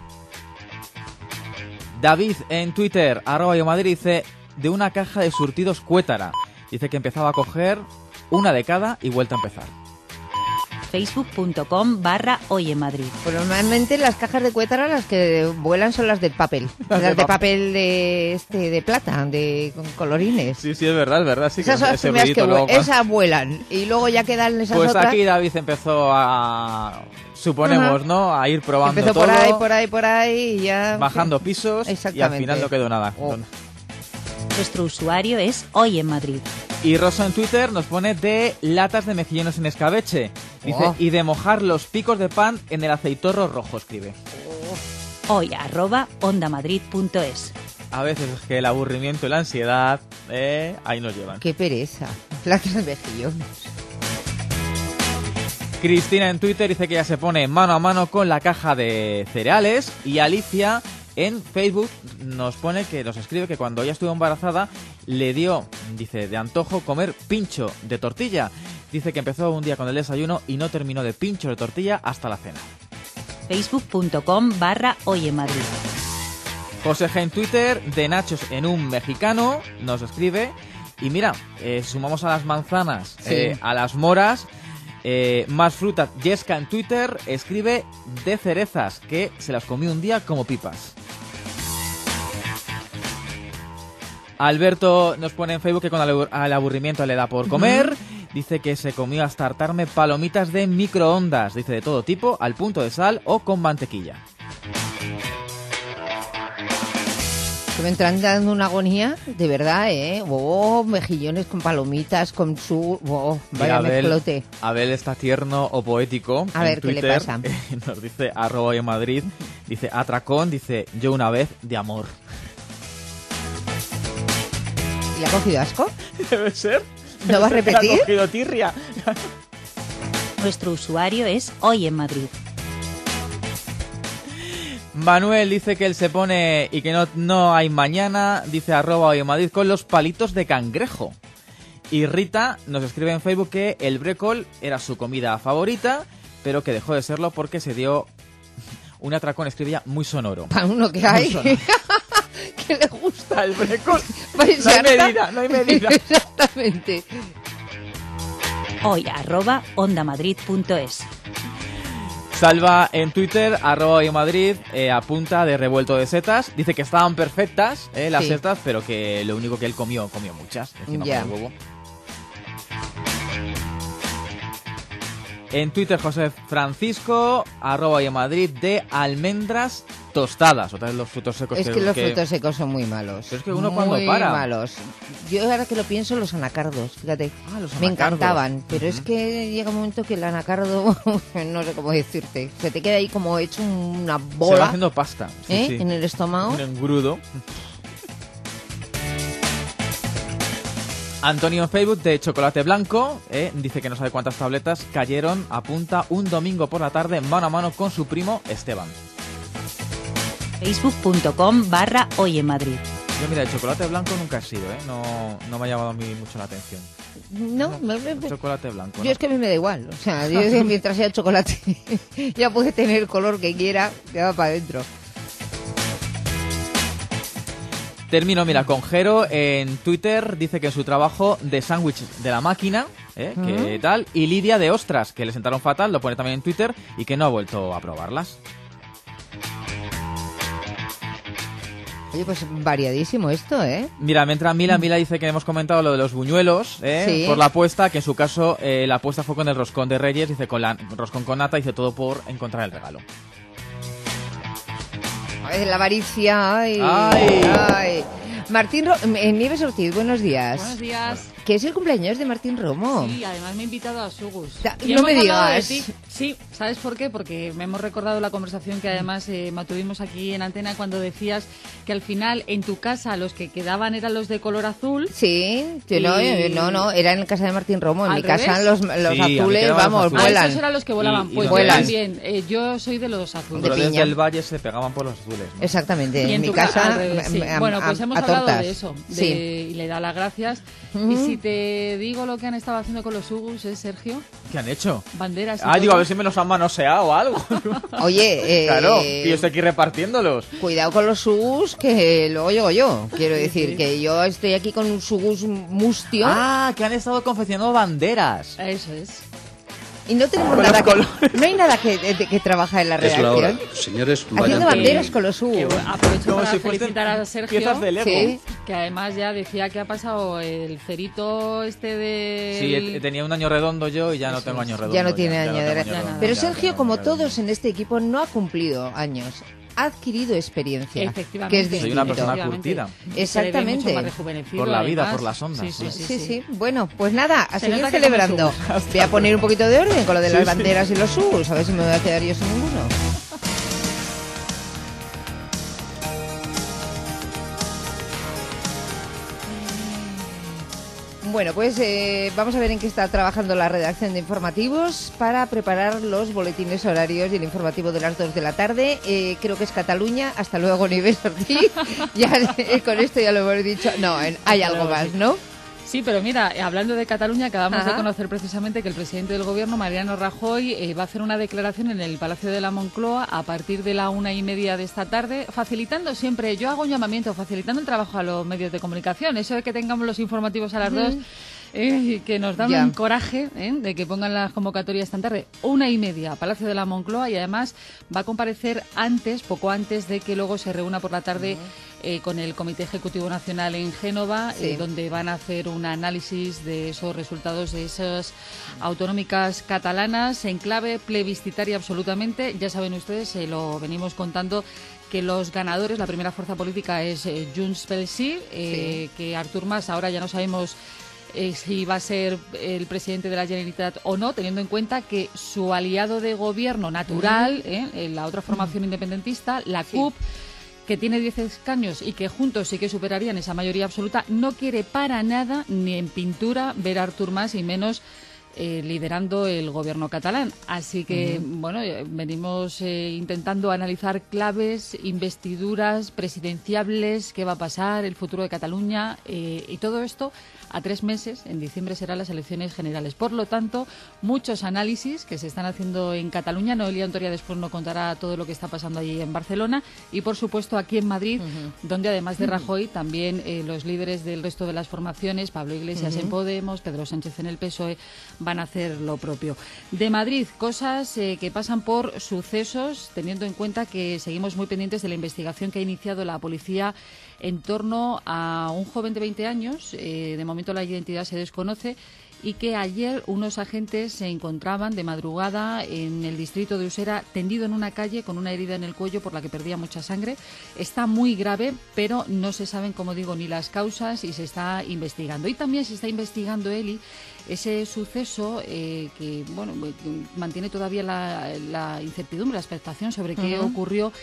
David en Twitter, arroba yo Madrid, dice de una caja de surtidos Cuétara. Dice que empezaba a coger una de cada y vuelta a empezar. Facebook.com barra Hoy en Madrid. Pues normalmente las cajas de Cuétara las que vuelan son las de papel. Las Las, de de pa- papel de este de plata, de con colorines. Sí, sí, es verdad, es verdad. Sí, Esas que son las ese primeras que ruidito luego- vuelan. Esas vuelan. Y luego ya quedan esas Pues otras. aquí David empezó a, suponemos, Ajá. ¿no? A ir probando Empezó todo, por ahí, por ahí, por ahí y ya... bajando pisos y al Exactamente. final no quedó nada. Oh. Nuestro usuario es Hoy en Madrid. Y Rosa en Twitter nos pone de latas de mejillones en escabeche. Dice, Oh. y de mojar los picos de pan en el aceitorro rojo, escribe. Hoy arroba ondamadrid punto es. A veces es que el aburrimiento y la ansiedad, eh, ahí nos llevan. Qué pereza. Platos de mejillones. Cristina en Twitter dice que ya se pone mano a mano con la caja de cereales. Y Alicia en Facebook nos pone que nos escribe que cuando ella estuvo embarazada le dio, dice, de antojo comer pincho de tortilla. Dice que empezó un día con el desayuno y no terminó de pincho de tortilla hasta la cena. Facebook.com barra Hoy en Madrid. José G en Twitter, de nachos en un mexicano, nos escribe. Y mira, eh, sumamos a las manzanas, Sí. eh, a las moras, eh, más frutas. Yesca en Twitter escribe de cerezas, que se las comió un día como pipas. Alberto nos pone en Facebook que con el al aburrimiento le da por comer. Dice que se comió hasta hartarme palomitas de microondas. Dice de todo tipo, al punto de sal o con mantequilla. Que me entran dando una agonía, de verdad, ¿eh? Oh, mejillones con palomitas, con su... Oh, vaya Mira, Abel, mezclote. Abel está tierno o poético. A en ver, ¿qué le Twitter, pasa? eh, nos dice arroba en Madrid. Dice atracón, dice yo una vez de amor. ¿Le ha cogido asco? Debe ser. ¿No va a repetir? Ha cogido tirria. Nuestro usuario es Hoy en Madrid. Manuel dice que él se pone y que no, no hay mañana. Dice arroba hoy en Madrid con los palitos de cangrejo. Y Rita nos escribe en Facebook que el brécol era su comida favorita, pero que dejó de serlo porque se dio un atracón, escribía, muy sonoro. Para uno que Muy hay. sonoro. que le gusta el brécol. Pues No hay ya está. medida, no hay medida. Exactamente. Hoy arroba ondamadrid punto es. Salva en Twitter, arroba en Madrid, eh, apunta de revuelto de setas. Dice que estaban perfectas eh, las Sí. setas, pero que lo único que él comió, comió muchas. Encima Ya. con el huevo. En Twitter, José Francisco, arroba en Madrid, de almendras tostadas. Otra vez los frutos secos. Es que los frutos secos son muy malos. Pero es que uno muy cuando para. malos. Yo ahora que lo pienso, los anacardos, fíjate. Ah, los me anacardos. encantaban, pero es Ujú. que llega un momento que el anacardo, no sé cómo decirte, se te queda ahí como hecho una Se va bola haciendo pasta. Sí, ¿eh? sí. en el estómago. Un engrudo. Antonio en Facebook de chocolate blanco eh, dice que no sabe cuántas tabletas cayeron, apunta un domingo por la tarde mano a mano con su primo Esteban. Facebook.com barra Hoy en Madrid. Yo mira, el chocolate blanco nunca he sido, ¿eh? No, no me ha llamado a mí mucho la atención. No, me- me- El chocolate blanco, yo ¿no? es que a mí me da igual. O sea, yo mientras sea chocolate, ya puede tener el color que quiera, que va para adentro. Termino, mira, con Jero en Twitter, dice que en su trabajo de sándwich de la máquina, ¿eh? que Ujú. tal, y Lidia de ostras, que le sentaron fatal, lo pone también en Twitter, y que no ha vuelto a probarlas. Oye, pues variadísimo esto, ¿eh? Mira, mientras Mila, Mila dice que hemos comentado lo de los buñuelos, ¿eh? Sí. Por la apuesta, que en su caso eh, la apuesta fue con el roscón de Reyes, dice con la roscón con nata, dice todo por encontrar el regalo. Ay, la avaricia, ay, Ay. ay. Martín Ro eh, Nieves Ortiz, buenos días. Buenos días. Que es el cumpleaños de Martín Romo. Sí, además me he invitado a Sugus. Da, Y no hemos me hablado de digas. ti. Sí, ¿sabes por qué? Porque me hemos recordado la conversación que además eh, mantuvimos aquí en Antena cuando decías que al final en tu casa los que quedaban eran los de color azul. Sí, sí, Y- no, eh, no, no, era en casa de Martín Romo. En ¿Al mi casa revés? los, los Sí, a mí azules, quedaban los vamos, azules. Ah, vuelan. esos eran los que volaban. Y- y pues los yo de- también. Eh, yo soy de los azules. Pero desde piña. el valle se pegaban por los azules, ¿no? Exactamente, Y en, mi tu ca- casa al revés, sí. a- a- Bueno, pues a- hemos a hablado tortas. de eso de- Sí. y le da las gracias. Y si te digo lo que han estado haciendo con los Sugus, ¿eh, Sergio? ¿Qué han hecho? Banderas y Ah, digo, todo. a ver si me los han manoseado o algo. Oye, eh, Claro, y yo estoy aquí repartiéndolos. cuidado con los sugus, que luego llego yo. Quiero Sí, decir sí. que yo estoy aquí con un sugus mustio Ah, que han estado confeccionando banderas. Eso es. y no tenemos con nada los que, colores. no hay nada que, de- que trabaja en la Es la hora. redacción. Señores, Haciendo vayan. banderas con los Que sugus. aprovecho Como para si fuesen felicitar a Sergio, piezas de Lego. Sí. que además ya decía que ha pasado el cerito este de... Sí, he- tenía un año redondo yo y ya no Eso tengo es. año redondo. Ya no tiene ya año no de tengo edad. Ya nada. Pero ya Sergio, no como tengo año todos en este equipo, no ha cumplido años. Ha adquirido experiencia. Efectivamente. Que es Soy distinto. una persona Efectivamente. curtida. Se le ve Exactamente. mucho más rejuvenecido, Por la vida, además. por las ondas, Sí, sí, sí. sí. Sí, sí. Bueno, pues nada, a Se seguir nota que celebrando. come Voy a poner un poquito de orden con lo de las Sí, sí. banderas y los sugus, a ver si me voy a quedar yo sin ninguno. Bueno, pues eh, vamos a ver en qué está trabajando la redacción de informativos para preparar los boletines horarios y el informativo de las dos de la tarde. Eh, creo que es Cataluña. Hasta luego, Nieves Ortiz. Ya, eh, con esto ya lo hemos dicho. No, en- hay algo más, ¿no? Sí, pero mira, eh, hablando de Cataluña, acabamos Ajá. de conocer precisamente que el presidente del gobierno, Mariano Rajoy, eh, va a hacer una declaración en el Palacio de la Moncloa a partir de la una y media de esta tarde, facilitando siempre, yo hago un llamamiento, facilitando el trabajo a los medios de comunicación. Eso de que tengamos los informativos a las dos, eh, que nos dan Ya. un coraje eh, de que pongan las convocatorias tan tarde. Una y media, Palacio de la Moncloa, y además va a comparecer antes, poco antes de que luego se reúna por la tarde eh, con el Comité Ejecutivo Nacional en Génova, Sí. eh, donde van a hacer un análisis de esos resultados de esas autonómicas catalanas en clave plebiscitaria absolutamente. Ya saben ustedes, se lo venimos contando, que los ganadores, la primera fuerza política es eh, Junts pel Sí, eh, que Artur Mas ahora ya no sabemos eh, si va a ser el presidente de la Generalitat o no, teniendo en cuenta que su aliado de gobierno natural, eh, eh, la otra formación independentista, la C U P, que tiene diez escaños y que juntos sí que superarían esa mayoría absoluta, no quiere para nada, ni en pintura, ver a Artur Mas y menos eh, liderando el gobierno catalán. Así que, Ujú. bueno, eh, venimos eh, intentando analizar claves, investiduras presidenciables, qué va a pasar, el futuro de Cataluña eh, y todo esto a tres meses. En diciembre serán las elecciones generales. Por lo tanto, muchos análisis que se están haciendo en Cataluña. Noelia Antoria después nos contará todo lo que está pasando allí en Barcelona y, por supuesto, aquí en Madrid, donde además de Rajoy, también eh, los líderes del resto de las formaciones, Pablo Iglesias Ujú. en Podemos, Pedro Sánchez en el P S O E, van a hacer lo propio. De Madrid, cosas eh, que pasan por sucesos, teniendo en cuenta que seguimos muy pendientes de la investigación que ha iniciado la policía en torno a un joven de veinte años, eh, de momento la identidad se desconoce, y que ayer unos agentes se encontraban de madrugada en el distrito de Usera tendido en una calle con una herida en el cuello por la que perdía mucha sangre. Está muy grave, pero no se saben, como digo, ni las causas y se está investigando. Y también se está investigando, Eli, ese suceso eh, que bueno mantiene todavía la, la incertidumbre, la expectación sobre qué Ujú. ocurrió,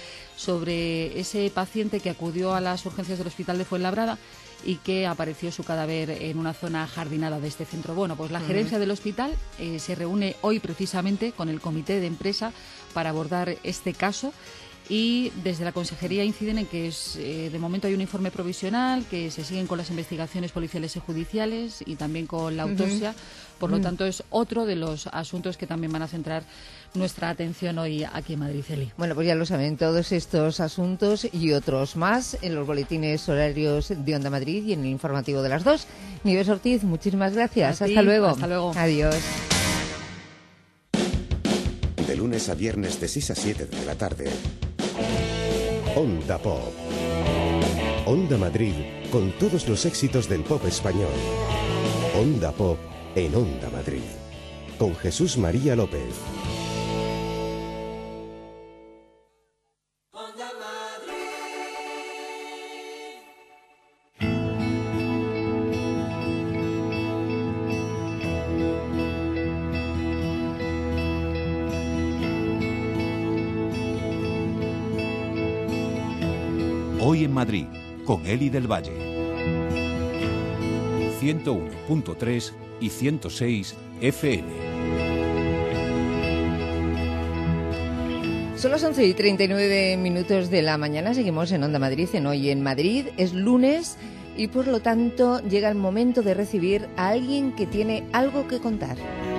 sobre ese paciente que acudió a las urgencias del hospital de Fuenlabrada y que apareció su cadáver en una zona jardinada de este centro. Bueno, pues la Ujú. gerencia del hospital eh, se reúne hoy precisamente con el comité de empresa para abordar este caso. Y desde la Consejería inciden en que es, eh, de momento hay un informe provisional, que se siguen con las investigaciones policiales y judiciales y también con la Ujú. autopsia. Por lo Ujú. tanto, es otro de los asuntos que también van a centrar nuestra atención hoy aquí en Madrid, Eli. Bueno, pues ya lo saben, todos estos asuntos y otros más en los boletines horarios de Onda Madrid y en el informativo de las dos. Nieves Ortiz, muchísimas gracias. A ti, Hasta luego. hasta luego. Adiós. De lunes a viernes de seis a siete de la tarde. Onda Pop. Onda Madrid, con todos los éxitos del pop español. Onda Pop en Onda Madrid, con Jesús María López. Hoy en Madrid, con Eli del Valle. ciento uno punto tres y ciento seis F M. Son las once y treinta y nueve minutos de la mañana, seguimos en Onda Madrid, en Hoy en Madrid. Es lunes y por lo tanto llega el momento de recibir a alguien que tiene algo que contar.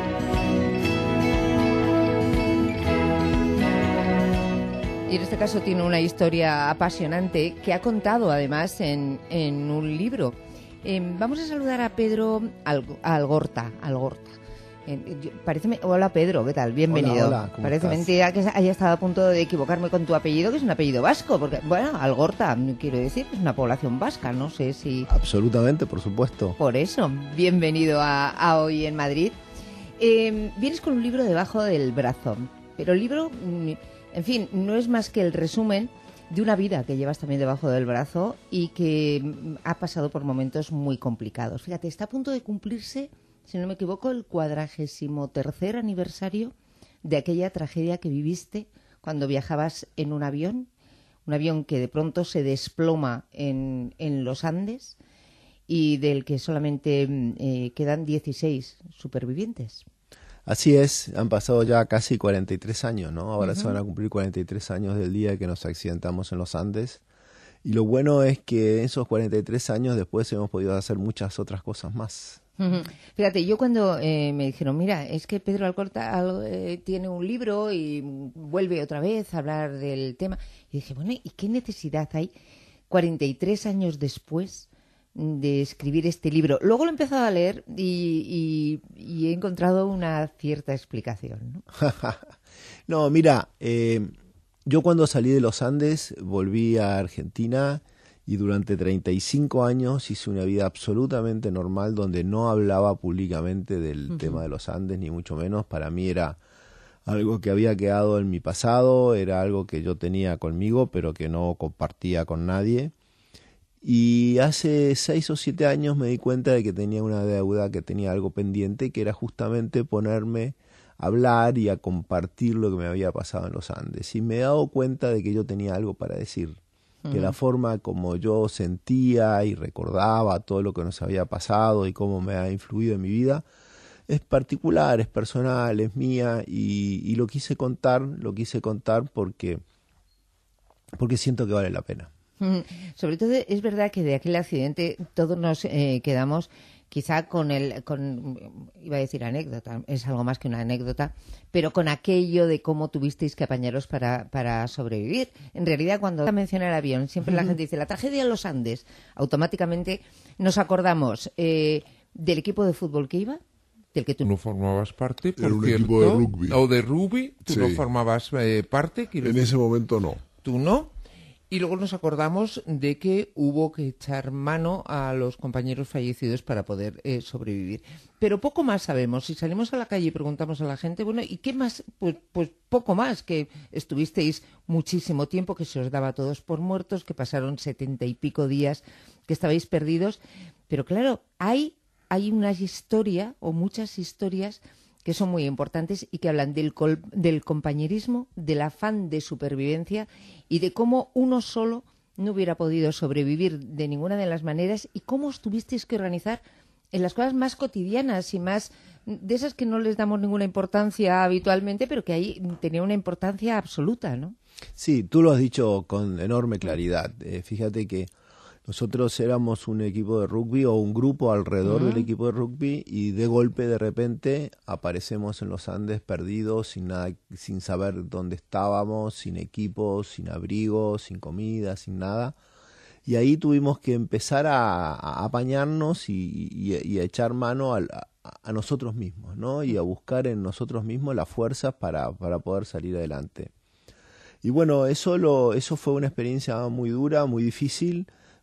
Y en este caso tiene una historia apasionante que ha contado además en, en un libro. Eh, vamos a saludar a Pedro Alg- Algorta. Algorta. Eh, yo- parece me- Hola Pedro, ¿qué tal? Bienvenido. Hola, hola, ¿cómo Parece estás? mentira que haya estado a punto de equivocarme con tu apellido, que es un apellido vasco, porque, bueno, Algorta, quiero decir, es una población vasca, no sé si... Absolutamente, por supuesto. Por eso, bienvenido a, a Hoy en Madrid. Eh, vienes con un libro debajo del brazo, pero el libro, mm, en fin, no es más que el resumen de una vida que llevas también debajo del brazo y que mm, ha pasado por momentos muy complicados. Fíjate, está a punto de cumplirse, si no me equivoco, el cuadragésimo tercer aniversario de aquella tragedia que viviste cuando viajabas en un avión, un avión que de pronto se desploma en, en los Andes y del que solamente mm, eh, quedan dieciséis supervivientes. Así es, han pasado ya casi cuarenta y tres años, ¿no? Ahora Ujú. se van a cumplir cuarenta y tres años del día que nos accidentamos en los Andes. Y lo bueno es que esos cuarenta y tres años después hemos podido hacer muchas otras cosas más. Ujú. Fíjate, yo cuando eh, me dijeron, mira, es que Pedro Alcorta al- eh, tiene un libro y vuelve otra vez a hablar del tema, y dije, bueno, ¿y qué necesidad hay cuarenta y tres años después de escribir este libro? Luego lo he empezado a leer y, y- y he encontrado una cierta explicación, ¿no? No, mira, eh, yo cuando salí de los Andes volví a Argentina y durante treinta y cinco años hice una vida absolutamente normal donde no hablaba públicamente del Ujú. tema de los Andes, ni mucho menos. Para mí era algo que había quedado en mi pasado, era algo que yo tenía conmigo, pero que no compartía con nadie. Y hace seis o siete años me di cuenta de que tenía una deuda, que tenía algo pendiente, que era justamente ponerme a hablar y a compartir lo que me había pasado en los Andes. Y me he dado cuenta de que yo tenía algo para decir, que Ujú. la forma como yo sentía y recordaba todo lo que nos había pasado y cómo me ha influido en mi vida, es particular, es personal, es mía, y, y lo quise contar, lo quise contar porque, porque siento que vale la pena. Mm, Sobre todo es verdad que de aquel accidente todos nos eh, quedamos quizá con el, con, iba a decir anécdota, es algo más que una anécdota, pero con aquello de cómo tuvisteis que apañaros para, para sobrevivir. En realidad, cuando menciona el avión, siempre la gente dice la tragedia en los Andes, automáticamente nos acordamos eh, del equipo de fútbol que iba, del que tú no formabas parte, por Era un cierto, equipo de rugby. o de rugby, tú Sí. no formabas eh, parte. quiero En decir, ese momento no. Tú no. Y luego nos acordamos de que hubo que echar mano a los compañeros fallecidos para poder eh, sobrevivir. Pero poco más sabemos. Si salimos a la calle y preguntamos a la gente, bueno, ¿y qué más? Pues, pues poco más, que estuvisteis muchísimo tiempo, que se os daba a todos por muertos, que pasaron setenta y pico días, que estabais perdidos. Pero claro, hay, hay una historia o muchas historias que son muy importantes y que hablan del, col- del compañerismo, del afán de supervivencia y de cómo uno solo no hubiera podido sobrevivir de ninguna de las maneras y cómo os tuvisteis que organizar en las cosas más cotidianas y más de esas que no les damos ninguna importancia habitualmente, pero que ahí tenía una importancia absoluta, ¿no? Sí, tú lo has dicho con enorme claridad. Eh, fíjate que nosotros éramos un equipo de rugby o un grupo alrededor Ujú. del equipo de rugby y de golpe, de repente, aparecemos en los Andes perdidos, sin nada, sin saber dónde estábamos, sin equipo, sin abrigo, sin comida, sin nada. Y ahí tuvimos que empezar a, a apañarnos y, y- y a echar mano al- a, a nosotros mismos, ¿no? Y a buscar en nosotros mismos las fuerzas para, para poder salir adelante. Y bueno, eso, lo, eso fue una experiencia muy dura, muy difícil.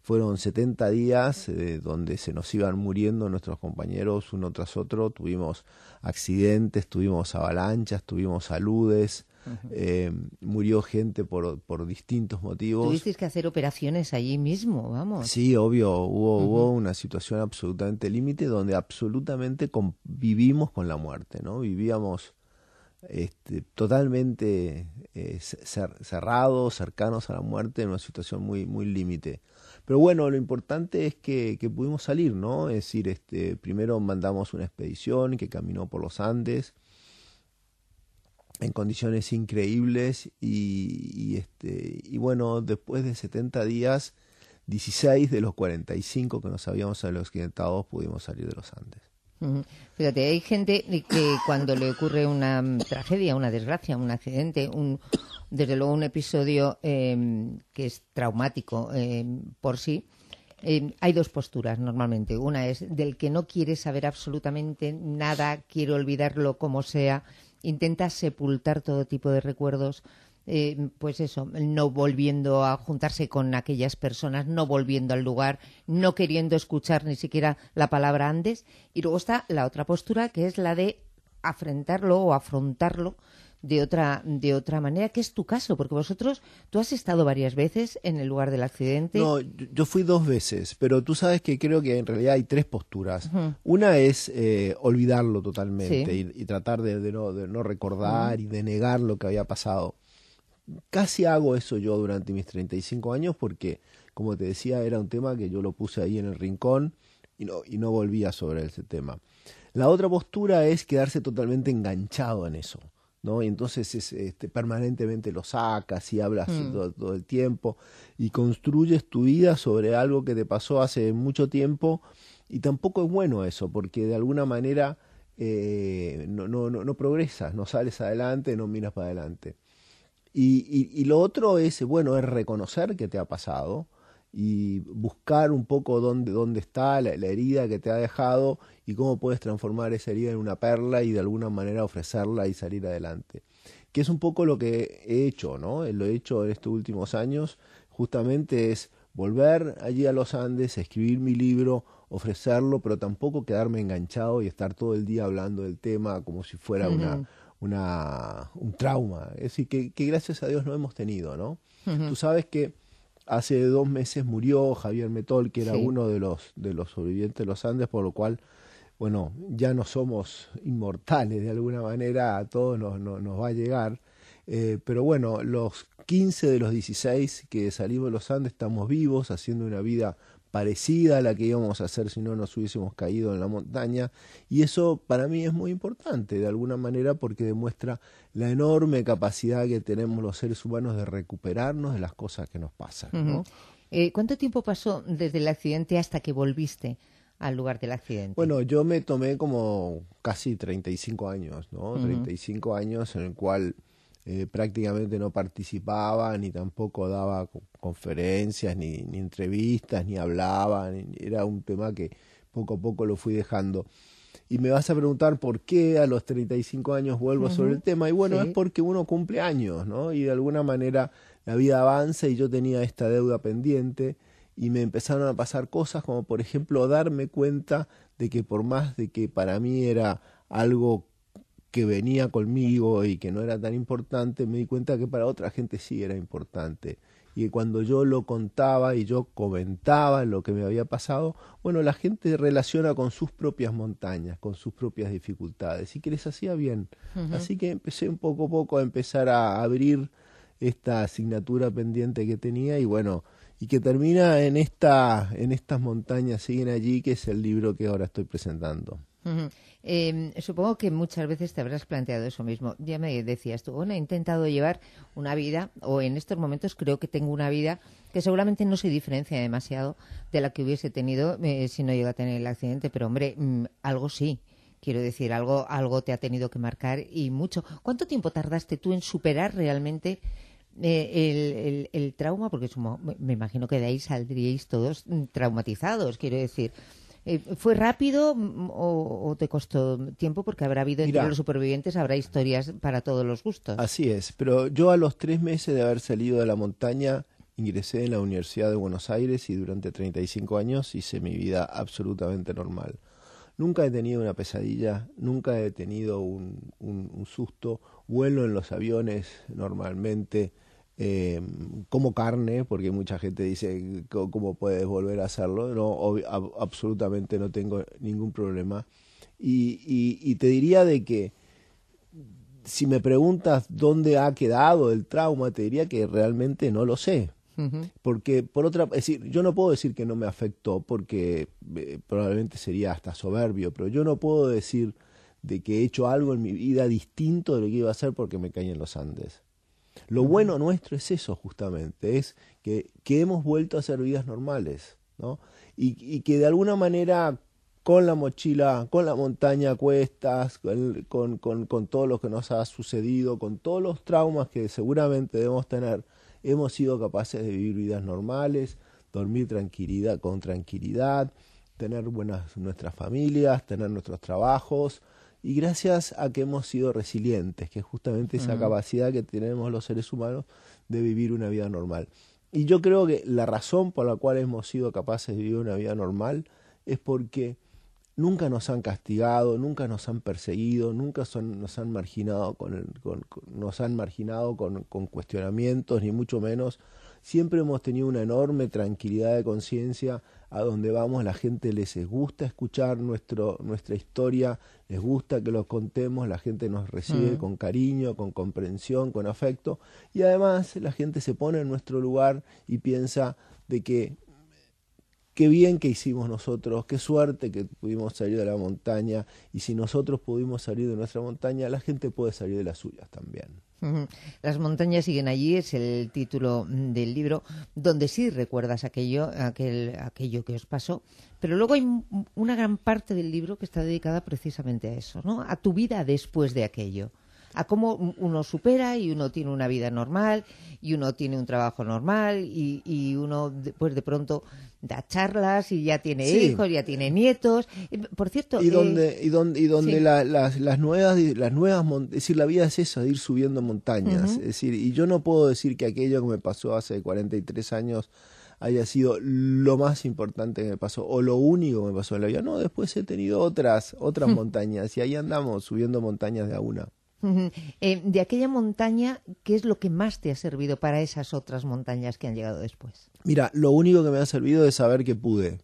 fueron setenta días eh, donde se nos iban muriendo nuestros compañeros uno tras otro. Tuvimos accidentes, tuvimos avalanchas, tuvimos aludes, uh-huh. eh, murió gente por, por distintos motivos. Tuvisteis que hacer operaciones allí mismo, vamos. Sí, obvio, hubo, uh-huh. hubo una situación absolutamente límite donde absolutamente convivimos con la muerte, ¿no? Vivíamos este, totalmente eh, cer- cerrados, cercanos a la muerte, en una situación muy, muy límite. Pero bueno, lo importante es que, que pudimos salir, ¿no? Es decir, este, primero mandamos una expedición que caminó por los Andes en condiciones increíbles y, y, este, y bueno, después de setenta días, dieciséis de los cuarenta y cinco que nos habíamos accidentado pudimos salir de los Andes. Uh-huh. Fíjate, hay gente que cuando le ocurre una tragedia, una desgracia, un accidente, un, desde luego un episodio eh, que es traumático eh, por sí, eh, hay dos posturas normalmente. Una es del que no quiere saber absolutamente nada, quiere olvidarlo como sea, intenta sepultar todo tipo de recuerdos. Eh, pues eso, no volviendo a juntarse con aquellas personas, no volviendo al lugar, no queriendo escuchar ni siquiera la palabra Andes. Y luego está la otra postura, que es la de afrontarlo o afrontarlo de otra de otra manera, que es tu caso, porque vosotros, tú has estado varias veces en el lugar del accidente. No, yo fui dos veces, pero tú sabes que creo que en realidad hay tres posturas. Uh-huh. Una es eh, olvidarlo totalmente, sí. y, y tratar de, de, no, de no recordar uh-huh. y de negar lo que había pasado. Casi hago eso yo durante mis treinta y cinco años porque, como te decía, era un tema que yo lo puse ahí en el rincón y no, y no volvía sobre ese tema. La otra postura es quedarse totalmente enganchado en eso, ¿no? Y entonces es, este, permanentemente lo sacas y hablas mm. todo, todo el tiempo y construyes tu vida sobre algo que te pasó hace mucho tiempo, y tampoco es bueno eso, porque de alguna manera eh, no, no, no, no progresas, no sales adelante, no miras para adelante. Y, y, y lo otro es, bueno, es reconocer que te ha pasado y buscar un poco dónde, dónde está la, la herida que te ha dejado y cómo puedes transformar esa herida en una perla y de alguna manera ofrecerla y salir adelante. Que es un poco lo que he hecho, ¿no? Lo he hecho en estos últimos años, justamente es volver allí a los Andes, escribir mi libro, ofrecerlo, pero tampoco quedarme enganchado y estar todo el día hablando del tema como si fuera uh-huh. una... Una, un trauma, es decir, que, que gracias a Dios no hemos tenido, ¿no? Uh-huh. Tú sabes que hace dos meses murió Javier Metol, que era sí. uno de los, de los sobrevivientes de los Andes, por lo cual, bueno, ya no somos inmortales, de alguna manera a todos nos, nos, nos va a llegar, eh, pero bueno, los quince de los dieciséis que salimos de los Andes estamos vivos, haciendo una vida parecida a la que íbamos a hacer si no nos hubiésemos caído en la montaña, y eso para mí es muy importante de alguna manera porque demuestra la enorme capacidad que tenemos los seres humanos de recuperarnos de las cosas que nos pasan, ¿no? Uh-huh. eh, ¿Cuánto tiempo pasó desde el accidente hasta que volviste al lugar del accidente? Bueno, yo me tomé como casi treinta y cinco años, ¿no? Uh-huh. treinta y cinco años en el cual Eh, prácticamente no participaba, ni tampoco daba conferencias, ni, ni entrevistas, ni hablaba, ni, era un tema que poco a poco lo fui dejando. Y me vas a preguntar por qué a los treinta y cinco años vuelvo uh-huh. sobre el tema, y bueno, sí. es porque uno cumple años, ¿no? Y de alguna manera la vida avanza y yo tenía esta deuda pendiente y me empezaron a pasar cosas como, por ejemplo, darme cuenta de que por más de que para mí era algo que venía conmigo y que no era tan importante, me di cuenta que para otra gente sí era importante. Y que cuando yo lo contaba y yo comentaba lo que me había pasado, bueno, la gente relaciona con sus propias montañas, con sus propias dificultades, y que les hacía bien. Uh-huh. Así que empecé un poco a poco a empezar a abrir esta asignatura pendiente que tenía, y bueno, y que termina en esta en estas montañas siguen allí, que es el libro que ahora estoy presentando. Uh-huh. Eh, supongo que muchas veces te habrás planteado eso mismo. Ya me decías tú, bueno, he intentado llevar una vida, o en estos momentos creo que tengo una vida que seguramente no se diferencia demasiado de la que hubiese tenido eh, si no llega a tener el accidente, pero hombre, mmm, algo sí. Quiero decir, algo, algo te ha tenido que marcar, y mucho. ¿Cuánto tiempo tardaste tú en superar realmente eh, el, el, el trauma? Porque sumo, me imagino que de ahí saldríais todos traumatizados, quiero decir. ¿Fue rápido o, o te costó tiempo? Porque habrá habido entre Mira, los supervivientes, habrá historias para todos los gustos. Así es, pero yo a los tres meses de haber salido de la montaña ingresé en la Universidad de Buenos Aires y durante treinta y cinco años hice mi vida absolutamente normal. Nunca he tenido una pesadilla, nunca he tenido un, un, un susto, vuelo en los aviones normalmente, eh, como carne, porque mucha gente dice, ¿cómo puedes volver a hacerlo? No, ob- ab- absolutamente no tengo ningún problema. Y, y, y te diría de que si me preguntas dónde ha quedado el trauma, te diría que realmente no lo sé. Uh-huh. Porque, por otra, es decir, yo no puedo decir que no me afectó, porque eh, probablemente sería hasta soberbio, pero yo no puedo decir de que he hecho algo en mi vida distinto de lo que iba a hacer porque me caí en los Andes. Lo uh-huh. bueno nuestro es eso, justamente, es que, que hemos vuelto a hacer vidas normales, ¿no? Y, y que de alguna manera, con la mochila, con la montaña a cuestas, con, con, con, con todo lo que nos ha sucedido, con todos los traumas que seguramente debemos tener, hemos sido capaces de vivir vidas normales, dormir tranquilidad, con tranquilidad, tener buenas nuestras familias, tener nuestros trabajos, y gracias a que hemos sido resilientes, que es justamente esa uh-huh. capacidad que tenemos los seres humanos de vivir una vida normal. Y yo creo que la razón por la cual hemos sido capaces de vivir una vida normal es porque nunca nos han castigado, nunca nos han perseguido, nunca son, nos han marginado con, el, con, con nos han marginado con, con cuestionamientos, ni mucho menos. Siempre hemos tenido una enorme tranquilidad de conciencia. A donde vamos la gente les gusta escuchar nuestro, nuestra historia, les gusta que lo contemos, la gente nos recibe uh-huh. con cariño, con comprensión, con afecto, y además la gente se pone en nuestro lugar y piensa de que qué bien que hicimos nosotros, qué suerte que pudimos salir de la montaña, y si nosotros pudimos salir de nuestra montaña, la gente puede salir de las suyas también. Uh-huh. Las montañas siguen allí, es el título del libro, donde sí recuerdas aquello, aquel, aquello que os pasó, pero luego hay una gran parte del libro que está dedicada precisamente a eso, ¿no? A tu vida después de aquello. A cómo uno supera y uno tiene una vida normal y uno tiene un trabajo normal y, y uno pues de pronto da charlas y ya tiene sí. hijos, ya tiene nietos. Por cierto, y eh, donde y donde y donde sí. la, las las nuevas las nuevas es decir, la vida es eso, de ir subiendo montañas, uh-huh. es decir, y yo no puedo decir que aquello que me pasó hace cuarenta y tres años haya sido lo más importante que me pasó o lo único que me pasó en la vida. No, después he tenido otras otras uh-huh. montañas y ahí andamos subiendo montañas de a una. Uh-huh. Eh, de aquella montaña, ¿qué es lo que más te ha servido para esas otras montañas que han llegado después? Mira, lo único que me ha servido es saber que pude,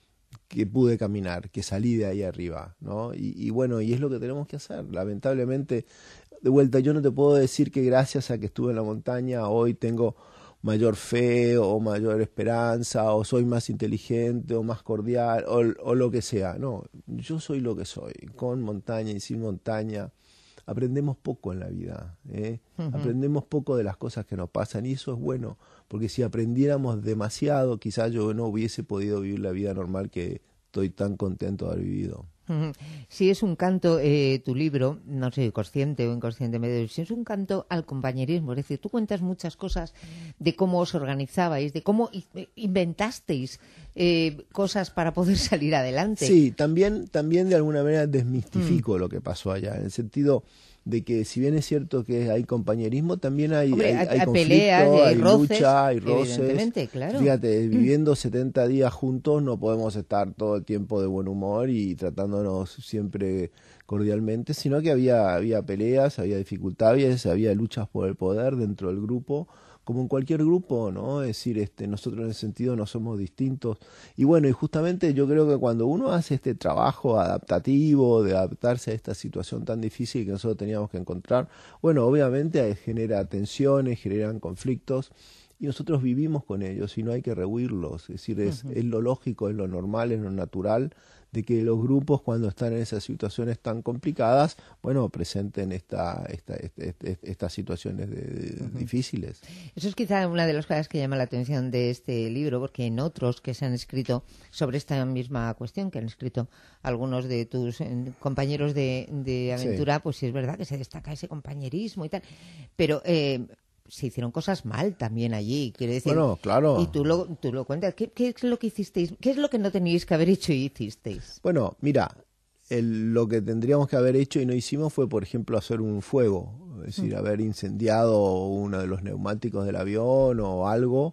que pude caminar, que salí de ahí arriba, ¿no? Y, y bueno, y es lo que tenemos que hacer. Lamentablemente, de vuelta, yo no te puedo decir que gracias a que estuve en la montaña hoy tengo mayor fe o mayor esperanza o soy más inteligente o más cordial o, o lo que sea. No, yo soy lo que soy, con montaña y sin montaña. Aprendemos poco en la vida, ¿eh? Uh-huh. Aprendemos poco de las cosas que nos pasan y eso es bueno, porque si aprendiéramos demasiado, quizás yo no hubiese podido vivir la vida normal que estoy tan contento de haber vivido. Uh-huh. Si es un canto, eh, tu libro, no sé, consciente o inconscientemente, si es un canto al compañerismo, es decir, tú cuentas muchas cosas de cómo os organizabais, de cómo inventasteis eh, cosas para poder salir adelante. Sí, también, también de alguna manera desmistifico mm. lo que pasó allá, en el sentido de que si bien es cierto que hay compañerismo, también hay, Hombre, hay, hay, hay conflicto, peleas, hay, hay roces, lucha, hay roces. Evidentemente, claro. Fíjate, viviendo setenta días juntos no podemos estar todo el tiempo de buen humor y tratándonos siempre cordialmente, sino que había, había peleas, había dificultades, había luchas por el poder dentro del grupo, como en cualquier grupo, ¿no? Es decir, este, nosotros en ese sentido no somos distintos. Y bueno, y justamente yo creo que cuando uno hace este trabajo adaptativo, de adaptarse a esta situación tan difícil que nosotros teníamos que encontrar, bueno, obviamente genera tensiones, generan conflictos, y nosotros vivimos con ellos y no hay que rehuirlos. Es decir, es, uh-huh. es lo lógico, es lo normal, es lo natural de que los grupos cuando están en esas situaciones tan complicadas, bueno, presenten esta, esta, esta, esta, estas situaciones de, de, uh-huh. difíciles. Eso es quizá una de las cosas que llama la atención de este libro, porque en otros que se han escrito sobre esta misma cuestión, que han escrito algunos de tus eh, compañeros de, de aventura, sí. pues sí es verdad que se destaca ese compañerismo y tal, pero... Eh, se hicieron cosas mal también allí, quiero decir. Bueno, claro. Y tú lo, tú lo cuentas. ¿Qué, ¿Qué es lo que hicisteis? ¿Qué es lo que no teníais que haber hecho y hicisteis? Bueno, mira, el, lo que tendríamos que haber hecho y no hicimos fue, por ejemplo, hacer un fuego. Es decir, mm. haber incendiado uno de los neumáticos del avión o algo.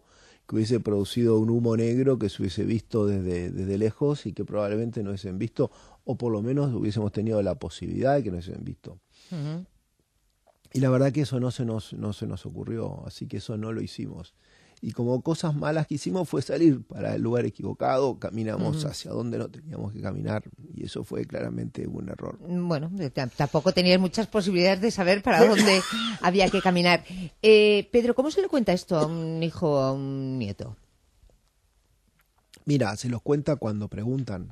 que hubiese producido un humo negro que se hubiese visto desde, desde lejos y que probablemente no hubiesen visto, o por lo menos hubiésemos tenido la posibilidad de que no hubiesen visto. Uh-huh. Y la verdad que eso no se nos, no se nos ocurrió, así que eso no lo hicimos. Y como cosas malas que hicimos fue salir para el lugar equivocado, caminamos uh-huh. hacia donde no teníamos que caminar, y eso fue claramente un error. Bueno, t- tampoco tenías muchas posibilidades de saber para dónde había que caminar. Eh, Pedro, ¿cómo se le cuenta esto a un hijo o a un nieto? Mira, se los cuenta cuando preguntan,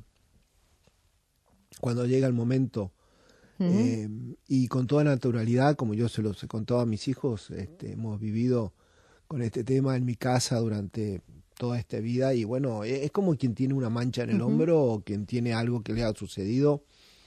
cuando llega el momento. Uh-huh. eh, y con toda naturalidad, como yo se los he contado a mis hijos, este, hemos vivido con este tema en mi casa durante toda esta vida, y bueno, es como quien tiene una mancha en el uh-huh. hombro o quien tiene algo que le ha sucedido.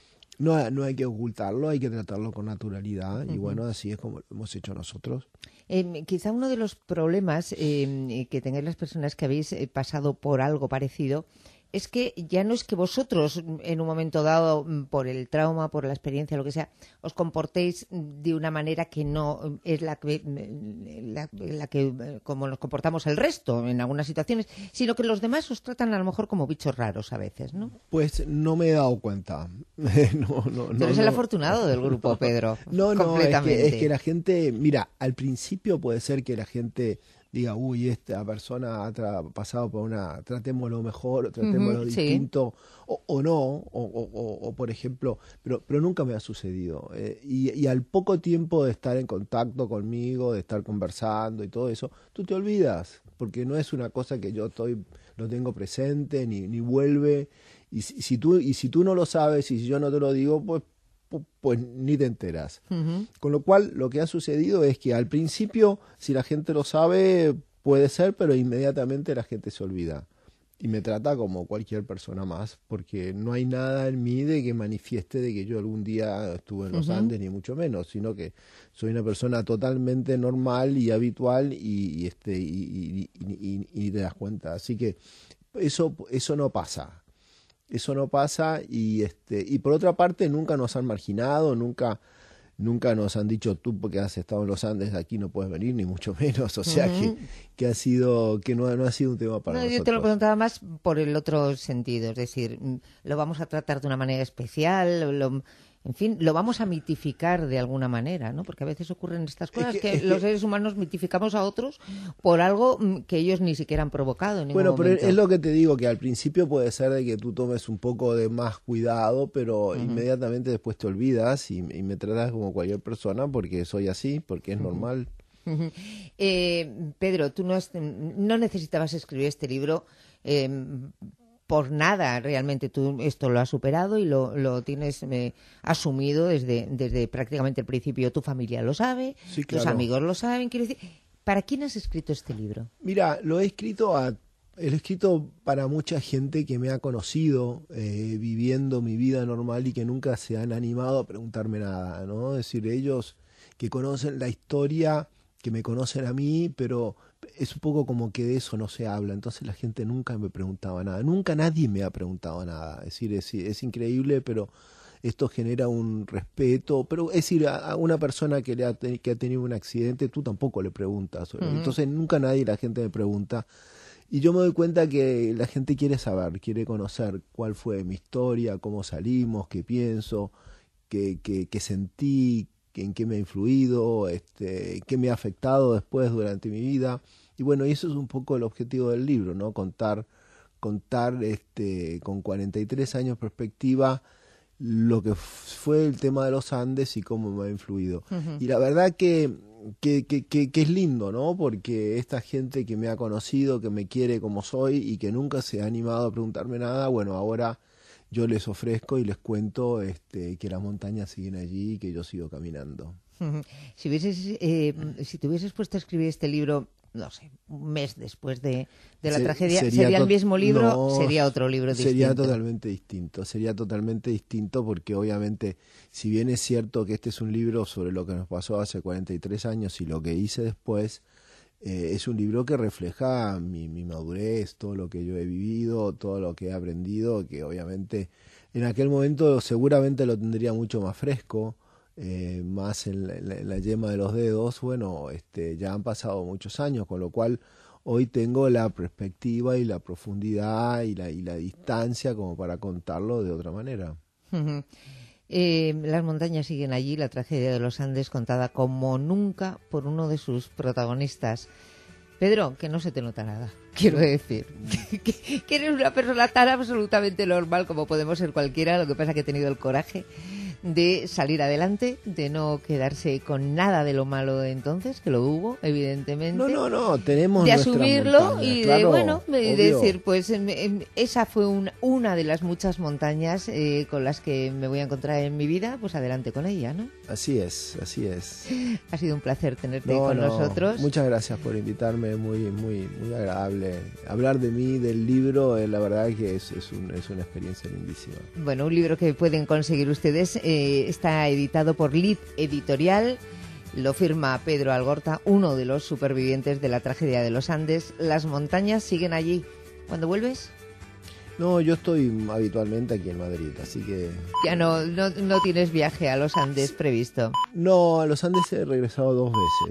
No, no hay que ocultarlo, hay que tratarlo con naturalidad, uh-huh. y bueno, así es como lo hemos hecho nosotros. Eh, quizá uno de los problemas eh, que tengáis las personas que habéis pasado por algo parecido es que ya no es que vosotros en un momento dado, por el trauma, por la experiencia, lo que sea, os comportéis de una manera que no es la que, la, la que como nos comportamos el resto en algunas situaciones, sino que los demás os tratan a lo mejor como bichos raros a veces, ¿no? Pues no me he dado cuenta. no, no, Pero no, eres no. el afortunado del grupo, Pedro. No, no, es que, es que la gente, mira, al principio puede ser que la gente diga, uy, esta persona ha tra- pasado por una, tratémoslo mejor, o tratémoslo uh-huh, distinto, sí. o, o no, o, o, o, o por ejemplo, pero, pero nunca me ha sucedido. Eh, y, y al poco tiempo de estar en contacto conmigo, de estar conversando y todo eso, tú te olvidas, porque no es una cosa que yo estoy, lo tengo presente, ni, ni vuelve, y si, si tú, y si tú no lo sabes, y si yo no te lo digo, pues pues ni te enteras. Uh-huh. Con lo cual, lo que ha sucedido es que al principio, si la gente lo sabe, puede ser, pero inmediatamente la gente se olvida. Y me trata como cualquier persona más, porque no hay nada en mí de que manifieste de que yo algún día estuve en los uh-huh. Andes, ni mucho menos, sino que soy una persona totalmente normal y habitual, y, y este y, y, y, y, y te das cuenta. Así que eso, eso no pasa. Eso no pasa, y este y por otra parte nunca nos han marginado, nunca nunca nos han dicho, tú porque has estado en los Andes aquí no puedes venir, ni mucho menos, o sea uh-huh. que, que ha sido que no, no ha sido un tema para no, nosotros. Yo te lo preguntaba más por el otro sentido, es decir, lo vamos a tratar de una manera especial, lo, en fin, lo vamos a mitificar de alguna manera, ¿no? Porque a veces ocurren estas cosas es que, que es los que... seres humanos mitificamos a otros por algo que ellos ni siquiera han provocado en ningún bueno, momento. Pero es lo que te digo, que al principio puede ser de que tú tomes un poco de más cuidado, pero uh-huh. inmediatamente después te olvidas y, y me tratas como cualquier persona porque soy así, porque es uh-huh. normal. Uh-huh. Eh, Pedro, tú no, has, no necesitabas escribir este libro eh, por nada, realmente tú esto lo has superado y lo, lo tienes eh, asumido desde, desde prácticamente el principio. Tu familia lo sabe, sí, claro. Tus amigos lo saben. Quiero decir, ¿para quién has escrito este libro? Mira, lo he escrito a, he escrito para mucha gente que me ha conocido eh, viviendo mi vida normal y que nunca se han animado a preguntarme nada, ¿no? Es decir, ellos que conocen la historia, que me conocen a mí, pero es un poco como que de eso no se habla, entonces la gente nunca me preguntaba nada, nunca nadie me ha preguntado nada, es decir, es, es increíble, pero esto genera un respeto, pero es decir, a una persona que, le ha, que ha tenido un accidente, tú tampoco le preguntas, uh-huh. entonces nunca nadie, la gente me pregunta, y yo me doy cuenta que la gente quiere saber, quiere conocer cuál fue mi historia, cómo salimos, qué pienso, qué, qué, qué sentí, en qué me ha influido, este, qué me ha afectado después durante mi vida. Y bueno, y eso es un poco el objetivo del libro, ¿no? Contar, contar este, con cuarenta y tres años de perspectiva lo que fue el tema de los Andes y cómo me ha influido. Uh-huh. Y la verdad que, que, que, que, que es lindo, ¿no? Porque esta gente que me ha conocido, que me quiere como soy y que nunca se ha animado a preguntarme nada, bueno, ahora yo les ofrezco y les cuento este, que las montañas siguen allí y que yo sigo caminando. Si hubieses, eh, si te hubieses puesto a escribir este libro, no sé, un mes después de, de la Se, tragedia, ¿sería, ¿sería el mismo libro? No, ¿sería otro libro distinto? Sería totalmente distinto, sería totalmente distinto porque obviamente, si bien es cierto que este es un libro sobre lo que nos pasó hace cuarenta y tres años y lo que hice después, Eh, es un libro que refleja mi, mi madurez, todo lo que yo he vivido, todo lo que he aprendido, que obviamente en aquel momento seguramente lo tendría mucho más fresco, eh, más en la, en, la, en la yema de los dedos. Bueno, este, ya han pasado muchos años, con lo cual hoy tengo la perspectiva y la profundidad y la, y la distancia como para contarlo de otra manera. Uh-huh. Eh, las montañas siguen allí, la tragedia de los Andes contada como nunca por uno de sus protagonistas. Pedro, que no se te nota nada, quiero decir, que, que eres una persona tan absolutamente normal como podemos ser cualquiera, lo que pasa que he tenido el coraje de salir adelante, de no quedarse con nada de lo malo de entonces, que lo hubo, evidentemente. No, no, no, tenemos de nuestra asumirlo montaña, y claro, de, bueno, de obvio. decir, pues em, em, esa fue un, una de las muchas montañas eh, con las que me voy a encontrar en mi vida, pues adelante con ella, ¿no? Así es, así es. Ha sido un placer tenerte No, con no, nosotros. Muchas gracias por invitarme, muy, muy, muy agradable. Hablar de mí, del libro, eh, la verdad que es, es, un, es una experiencia lindísima. Bueno, un libro que pueden conseguir ustedes, eh, está editado por Lid Editorial, lo firma Pedro Algorta, uno de los supervivientes de la tragedia de los Andes. Las montañas siguen allí. ¿Cuándo vuelves? No, yo estoy habitualmente aquí en Madrid, así que... Ya no, no, no tienes viaje a los Andes previsto. No, a los Andes he regresado dos veces.